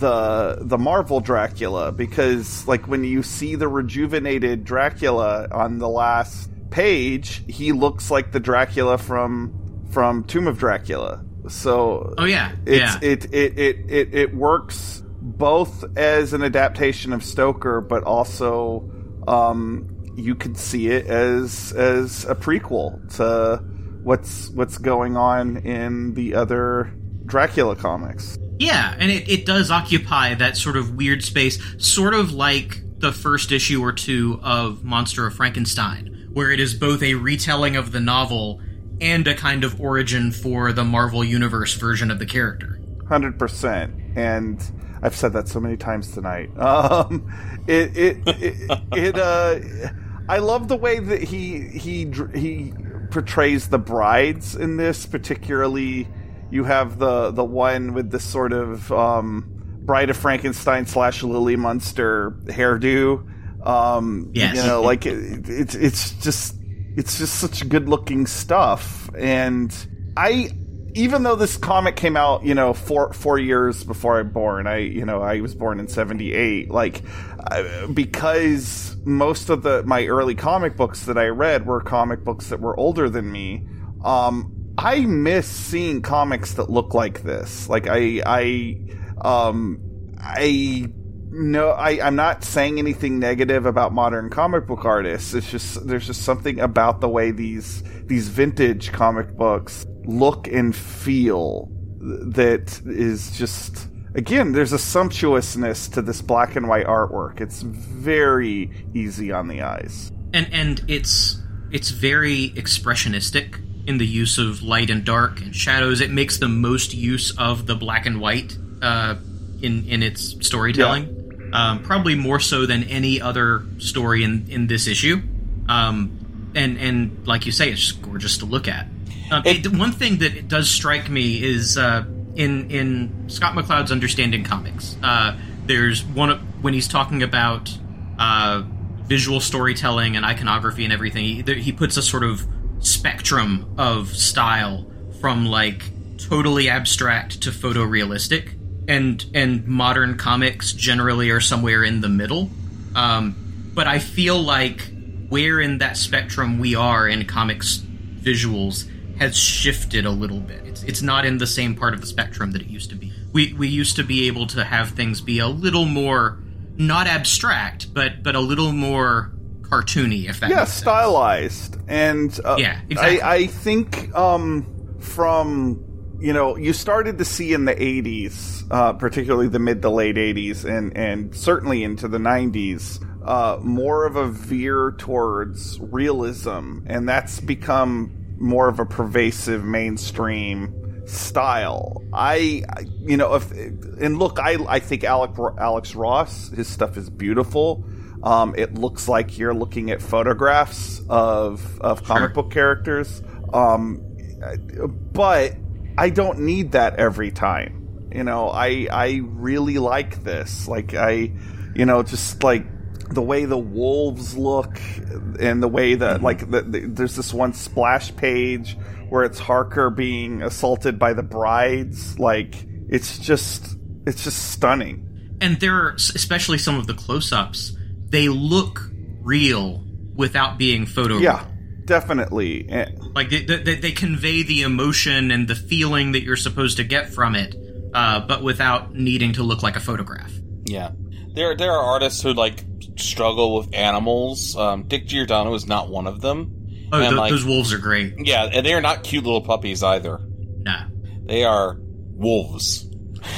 the the Marvel Dracula, because like when you see the rejuvenated Dracula on the last page, he looks like the Dracula from from Tomb of Dracula. So oh yeah, it's, yeah. It, it it it it works both as an adaptation of Stoker, but also um, you could see it as as a prequel to what's what's going on in the other Dracula comics. Yeah, and it, it does occupy that sort of weird space, sort of like the first issue or two of Monster of Frankenstein, where it is both a retelling of the novel and a kind of origin for the Marvel Universe version of the character. one hundred percent. And I've said that so many times tonight. Um, it, it, it, it, uh, I love the way that he, he, he portrays the brides in this, particularly. You have the, the one with the sort of um, Bride of Frankenstein slash Lily Munster hairdo. Um, yes. You know, like it, it's it's just it's just such good looking stuff. And I, even though this comic came out, you know, four four years before I'm born, I you know I was born in seventy-eight. Like uh, because most of the my early comic books that I read were comic books that were older than me. Um, I miss seeing comics that look like this. Like I, I, um, I know I, I'm not saying anything negative about modern comic book artists. It's just there's just something about the way these these vintage comic books look and feel that is just, again, there's a sumptuousness to this black and white artwork. It's very easy on the eyes, and and it's it's very expressionistic in the use of light and dark and shadows. It makes the most use of the black and white uh, in in its storytelling, yeah. um, probably more so than any other story in, in this issue. Um, and and like you say, it's just gorgeous to look at. Um, it, one thing that it does strike me is uh, in in Scott McCloud's Understanding Comics, uh, there's one of, when he's talking about uh, visual storytelling and iconography and everything. He, he puts a sort of spectrum of style from like totally abstract to photorealistic, and and modern comics generally are somewhere in the middle. Um, but I feel like where in that spectrum we are in comics visuals has shifted a little bit. It's it's not in the same part of the spectrum that it used to be. we we used to be able to have things be a little more not abstract, but but a little more cartoony, if that yeah, makes sense. stylized. And uh, yeah, exactly. I, I think um, from, you know, you started to see in the eighties, uh, particularly the mid to late eighties, and, and certainly into the nineties, uh, more of a veer towards realism. And that's become more of a pervasive mainstream style. I, you know, if, and look, I, I think Alec, Alex Ross, his stuff is beautiful. Um, it looks like you're looking at photographs of of comic book characters, um, but I don't need that every time. You know, I I really like this. Like I, you know, just like the way the wolves look, and the way that like the, the, there's this one splash page where it's Harker being assaulted by the brides. Like it's just it's just stunning. And there are especially some of the close-ups. They look real without being photoreal. Yeah, definitely. Like they, they, they convey the emotion and the feeling that you're supposed to get from it, uh, but without needing to look like a photograph. Yeah, there there are artists who like struggle with animals. Um, Dick Giordano is not one of them. Oh, and, th- like, those wolves are great. Yeah, and they are not cute little puppies either. No, they are wolves.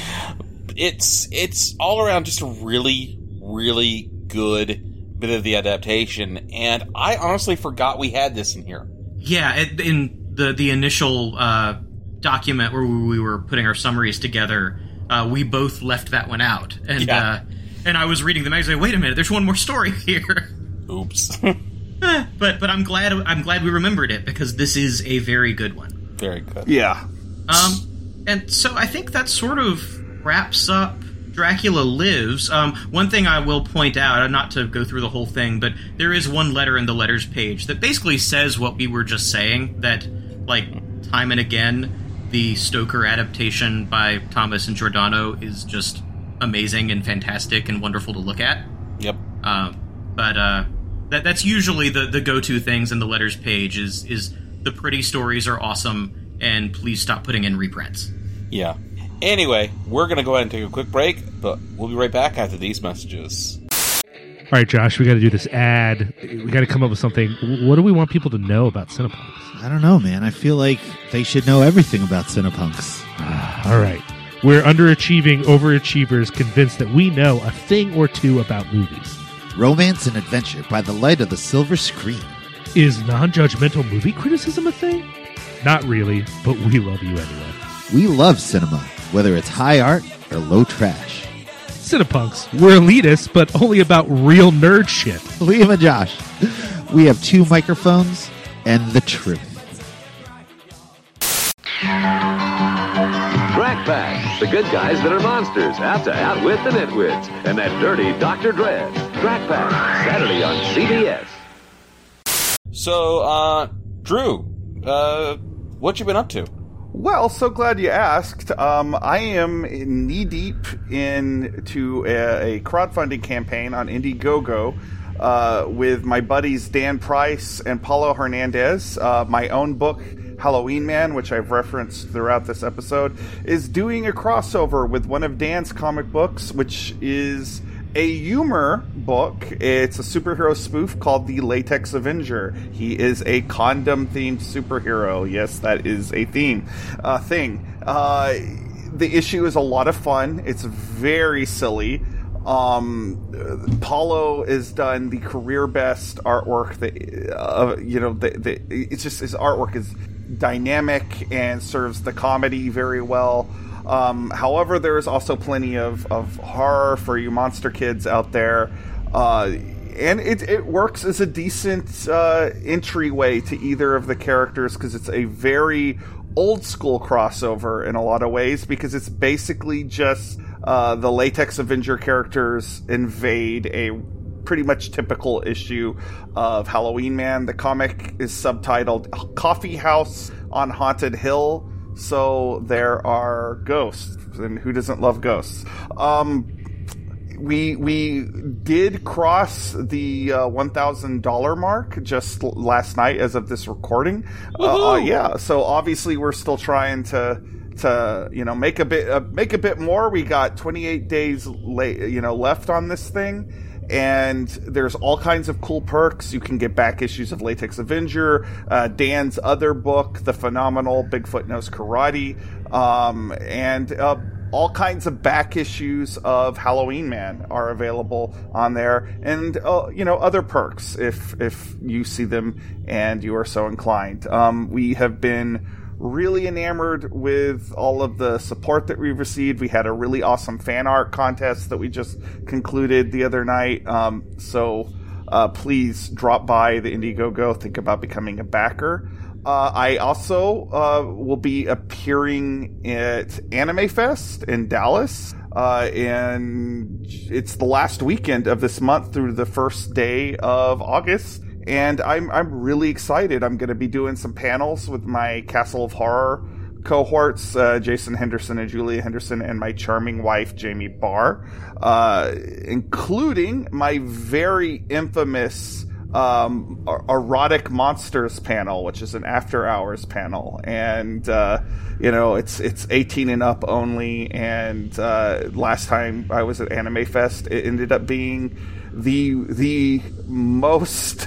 It's it's all around just a really really good bit of the adaptation, and I honestly forgot we had this in here. Yeah, it, in the the initial uh, document where we were putting our summaries together, uh, we both left that one out, and yeah. uh, and I was reading the magazine. Wait a minute, there's one more story here. Oops. eh, but but I'm glad I'm glad we remembered it, because this is a very good one. Very good. Yeah. Um, and so I think that sort of wraps up Dracula Lives. Um, one thing I will point out, not to go through the whole thing, but there is one letter in the letters page that basically says what we were just saying, that, like, time and again, the Stoker adaptation by Thomas and Giordano is just amazing and fantastic and wonderful to look at. Yep. Um, but uh, that that's usually the, the go-to things in the letters page is, is the pretty stories are awesome, and please stop putting in reprints. Yeah. Anyway, we're going to go ahead and take a quick break, but we'll be right back after these messages. All right, Josh, we got to do this ad. We got to come up with something. What do we want people to know about Cinepunks? I don't know, man. I feel like they should know everything about Cinepunks. All right. We're underachieving overachievers convinced that we know a thing or two about movies. Romance and adventure by the light of the silver screen. Is non-judgmental movie criticism a thing? Not really, but we love you anyway. We love cinema, whether it's high art or low trash. Cinepunks, we're elitists, but only about real nerd shit. Liam and Josh, we have two microphones and the truth. Track Pack, the good guys that are monsters, out to outwit the nitwits, and that dirty Doctor Dread. Track Pack, Saturday on C B S. So, uh, Drew, uh, what you been up to? Well, so glad you asked. Um, I am knee-deep into a, a crowdfunding campaign on Indiegogo uh, with my buddies Dan Price and Paulo Hernandez. Uh, my own book, Halloween Man, which I've referenced throughout this episode, is doing a crossover with one of Dan's comic books, which is a humor book. It's a superhero spoof called The Latex Avenger. He is a condom-themed superhero. Yes, that is a theme uh, thing. Uh, the issue is a lot of fun. It's very silly. Um, Paulo has done the career best artwork. That uh, you know, the, the, it's just his artwork is dynamic and serves the comedy very well. Um, however, there is also plenty of, of horror for you monster kids out there. Uh, and it, it works as a decent uh, entryway to either of the characters, because it's a very old school crossover in a lot of ways, because it's basically just uh, the Latex Avenger characters invade a pretty much typical issue of Halloween Man. The comic is subtitled Coffee House on Haunted Hill. So there are ghosts, and who doesn't love ghosts? Um, we we did cross the uh, one thousand dollars mark just last night as of this recording. Uh, uh, yeah, so obviously we're still trying to to you know make a bit uh, make a bit more. We got twenty-eight days late, you know, left on this thing. And there's all kinds of cool perks. You can get back issues of Latex Avenger, uh, Dan's other book, The Phenomenal Bigfoot Knows Karate, um, and uh, all kinds of back issues of Halloween Man are available on there, and uh, you know, other perks if if you see them and you are so inclined. Um, we have been really enamored with all of the support that we've received. We had a really awesome fan art contest that we just concluded the other night. Um, so uh, please drop by the Indiegogo. Think about becoming a backer. Uh, I also uh, will be appearing at Anime Fest in Dallas. Uh, and it's the last weekend of this month through the first day of August. And I'm I'm really excited. I'm going to be doing some panels with my Castle of Horror cohorts, uh, Jason Henderson and Julia Henderson, and my charming wife, Jamie Barr, uh, including my very infamous um, Erotic Monsters panel, which is an after hours panel. And, uh, you know, it's it's eighteen and up only. And uh, last time I was at Anime Fest, it ended up being the the most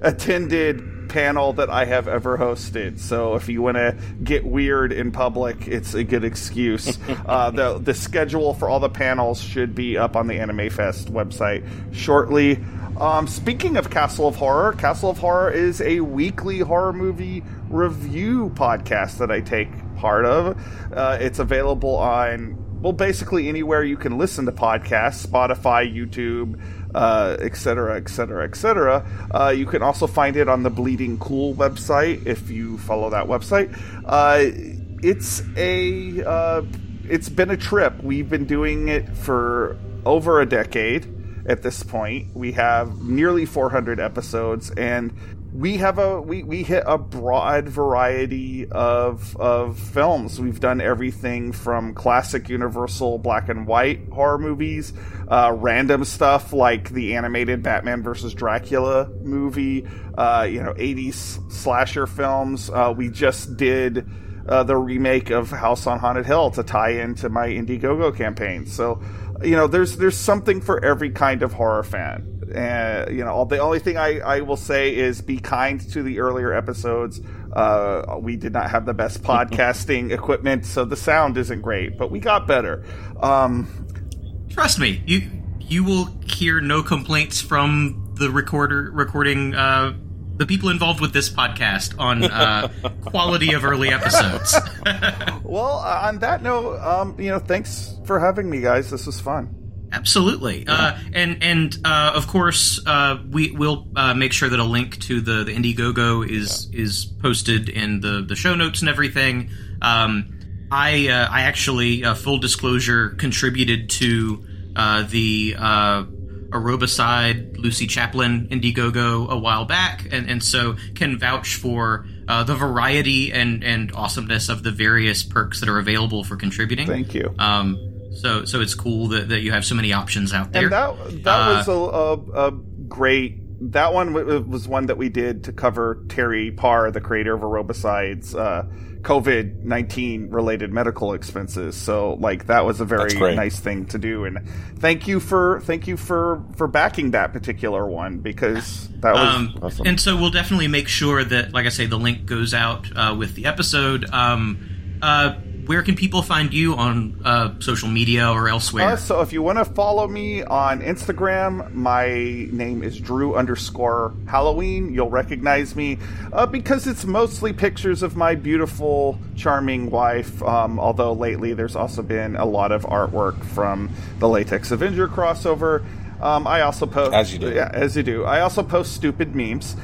attended panel that I have ever hosted. So if you want to get weird in public, it's a good excuse. uh, the the schedule for all the panels should be up on the Anime Fest website shortly. Um, speaking of Castle of Horror, Castle of Horror is a weekly horror movie review podcast that I take part of. Uh, it's available on, well, basically anywhere you can listen to podcasts, Spotify, YouTube, uh, et cetera, et cetera, et cetera. Uh, you can also find it on the Bleeding Cool website if you follow that website. Uh, it's a, uh, it's been a trip. We've been doing it for over a decade at this point. We have nearly four hundred episodes, and we have a we, we hit a broad variety of of films. We've done everything from classic Universal black and white horror movies, uh, random stuff like the animated Batman versus Dracula movie, uh, you know, eighties slasher films. Uh, we just did uh, the remake of House on Haunted Hill to tie into my Indiegogo campaign. So, you know, there's there's something for every kind of horror fan. And, uh, you know, the only thing I, I will say is be kind to the earlier episodes. Uh, we did not have the best podcasting equipment, so the sound isn't great, but we got better. Um, Trust me, you you will hear no complaints from the recorder recording uh, the people involved with this podcast on uh, quality of early episodes. Well, uh, on that note, um, you know, thanks for having me, guys. This was fun. Absolutely, yeah. uh, and and uh, of course uh, we will uh, make sure that a link to the, the Indiegogo is yeah. is posted in the, the show notes and everything. Um, I uh, I actually, uh, full disclosure, contributed to uh, the uh, Aerobicide Lucy Chaplin Indiegogo a while back, and, and so can vouch for uh, the variety and, and awesomeness of the various perks that are available for contributing. Thank you. Um, So, so it's cool that, that you have so many options out there. And that that uh, was a, a, a great. That one was one that we did to cover Terry Parr, the creator of Aerobicide's uh, COVID nineteen related medical expenses. So, like, that was a very nice thing to do. And thank you for thank you for, for backing that particular one, because that was um, awesome. And so we'll definitely make sure that, like I say, the link goes out uh, with the episode. Um, uh, Where can people find you on uh, social media or elsewhere? Uh, so if you want to follow me on Instagram, my name is Drew underscore Halloween. You'll recognize me uh, because it's mostly pictures of my beautiful, charming wife. Um, although lately there's also been a lot of artwork from the Latex Avenger crossover. Um, I also post... As you do. Yeah, as you do. I also post stupid memes.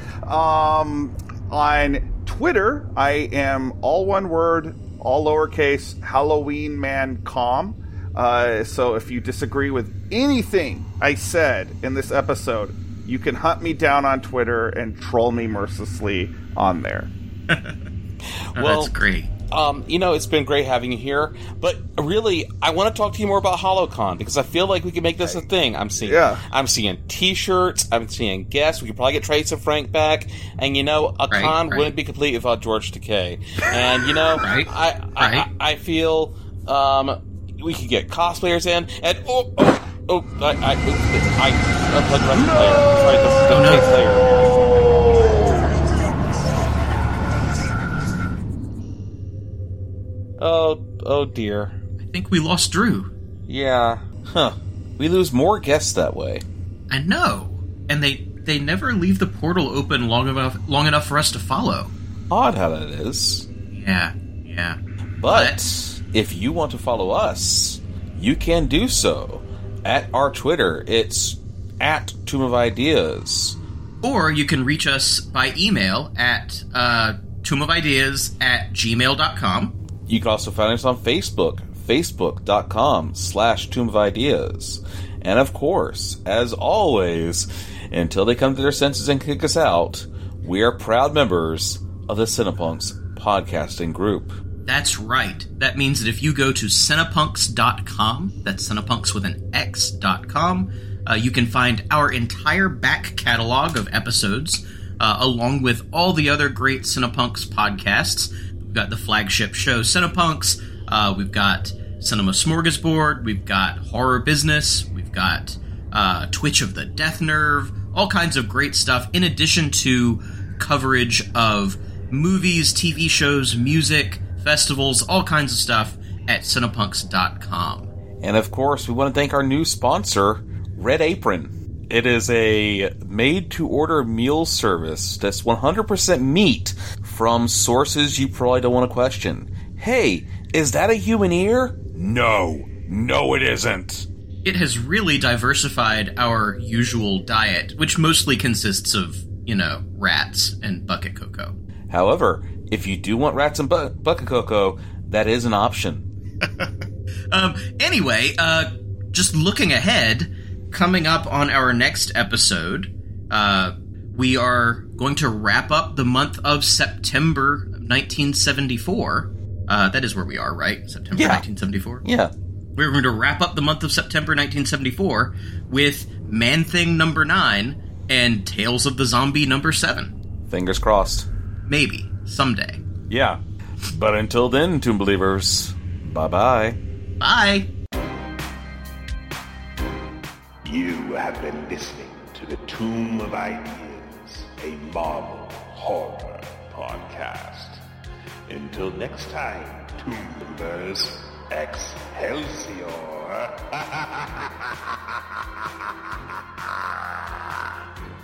Um, on Twitter, I am all one word... all lowercase, Halloween Man Com. Uh, so if you disagree with anything I said in this episode, you can hunt me down on Twitter and troll me mercilessly on there. Oh, well, that's great. um, you know, it's been great having you here. But really, I want to talk to you more about HoloCon because I feel like we can make this a thing. I'm seeing, Yeah. I'm seeing T-shirts. I'm seeing guests. We could probably get Trace and Frank back. And you know, a Right, con right. wouldn't be complete without George Takei. And you know, Right, I, I, right. I, I feel um, we could get cosplayers in. And oh, oh, oh, I, I, I unplugged the record player. Sorry, this is the Oh, no. tape player. Oh, oh dear. I think we lost Drew. Yeah. Huh. We lose more guests that way. I know, and they they never leave the portal open long enough long enough for us to follow. Odd how that is. Yeah, yeah. But if you want to follow us, you can do so at our Twitter. It's at Tomb of Ideas. Or you can reach us by email at uh, tombofideas at gmail dot com. You can also find us on Facebook, facebook.com slash Tomb of Ideas. And of course, as always, until they come to their senses and kick us out, we are proud members of the Cinepunks podcasting group. That's right. That means that if you go to cinepunks dot com, that's Cinepunks with an X dot com, uh, you can find our entire back catalog of episodes, uh, along with all the other great Cinepunks podcasts. We've got the flagship show Cinepunks, uh, we've got Cinema Smorgasbord, we've got Horror Business, we've got uh, Twitch of the Death Nerve, all kinds of great stuff, in addition to coverage of movies, T V shows, music, festivals, all kinds of stuff at cinepunks dot com. And of course, we want to thank our new sponsor, Red Apron. It is a made-to-order meal service that's one hundred percent meat from sources you probably don't want to question. Hey, is that a human ear? No. No, it isn't. It has really diversified our usual diet, which mostly consists of, you know, rats and bucket cocoa. However, if you do want rats and bu- bucket cocoa, that is an option. um, anyway, uh, just looking ahead, coming up on our next episode, uh, we are going to wrap up the month of September nineteen seventy-four. Uh, that is where we are, right? September Yeah. nineteen seventy-four? Yeah. We're going to wrap up the month of September nineteen seventy-four with Man-Thing number nine and Tales of the Zombie number seven. Fingers crossed. Maybe. Someday. Yeah. But until then, Tomb Believers, bye-bye. Bye. You have been listening to the Tomb of Ideas, a Marvel horror podcast. Until next time, Tomb Believers, Excelsior!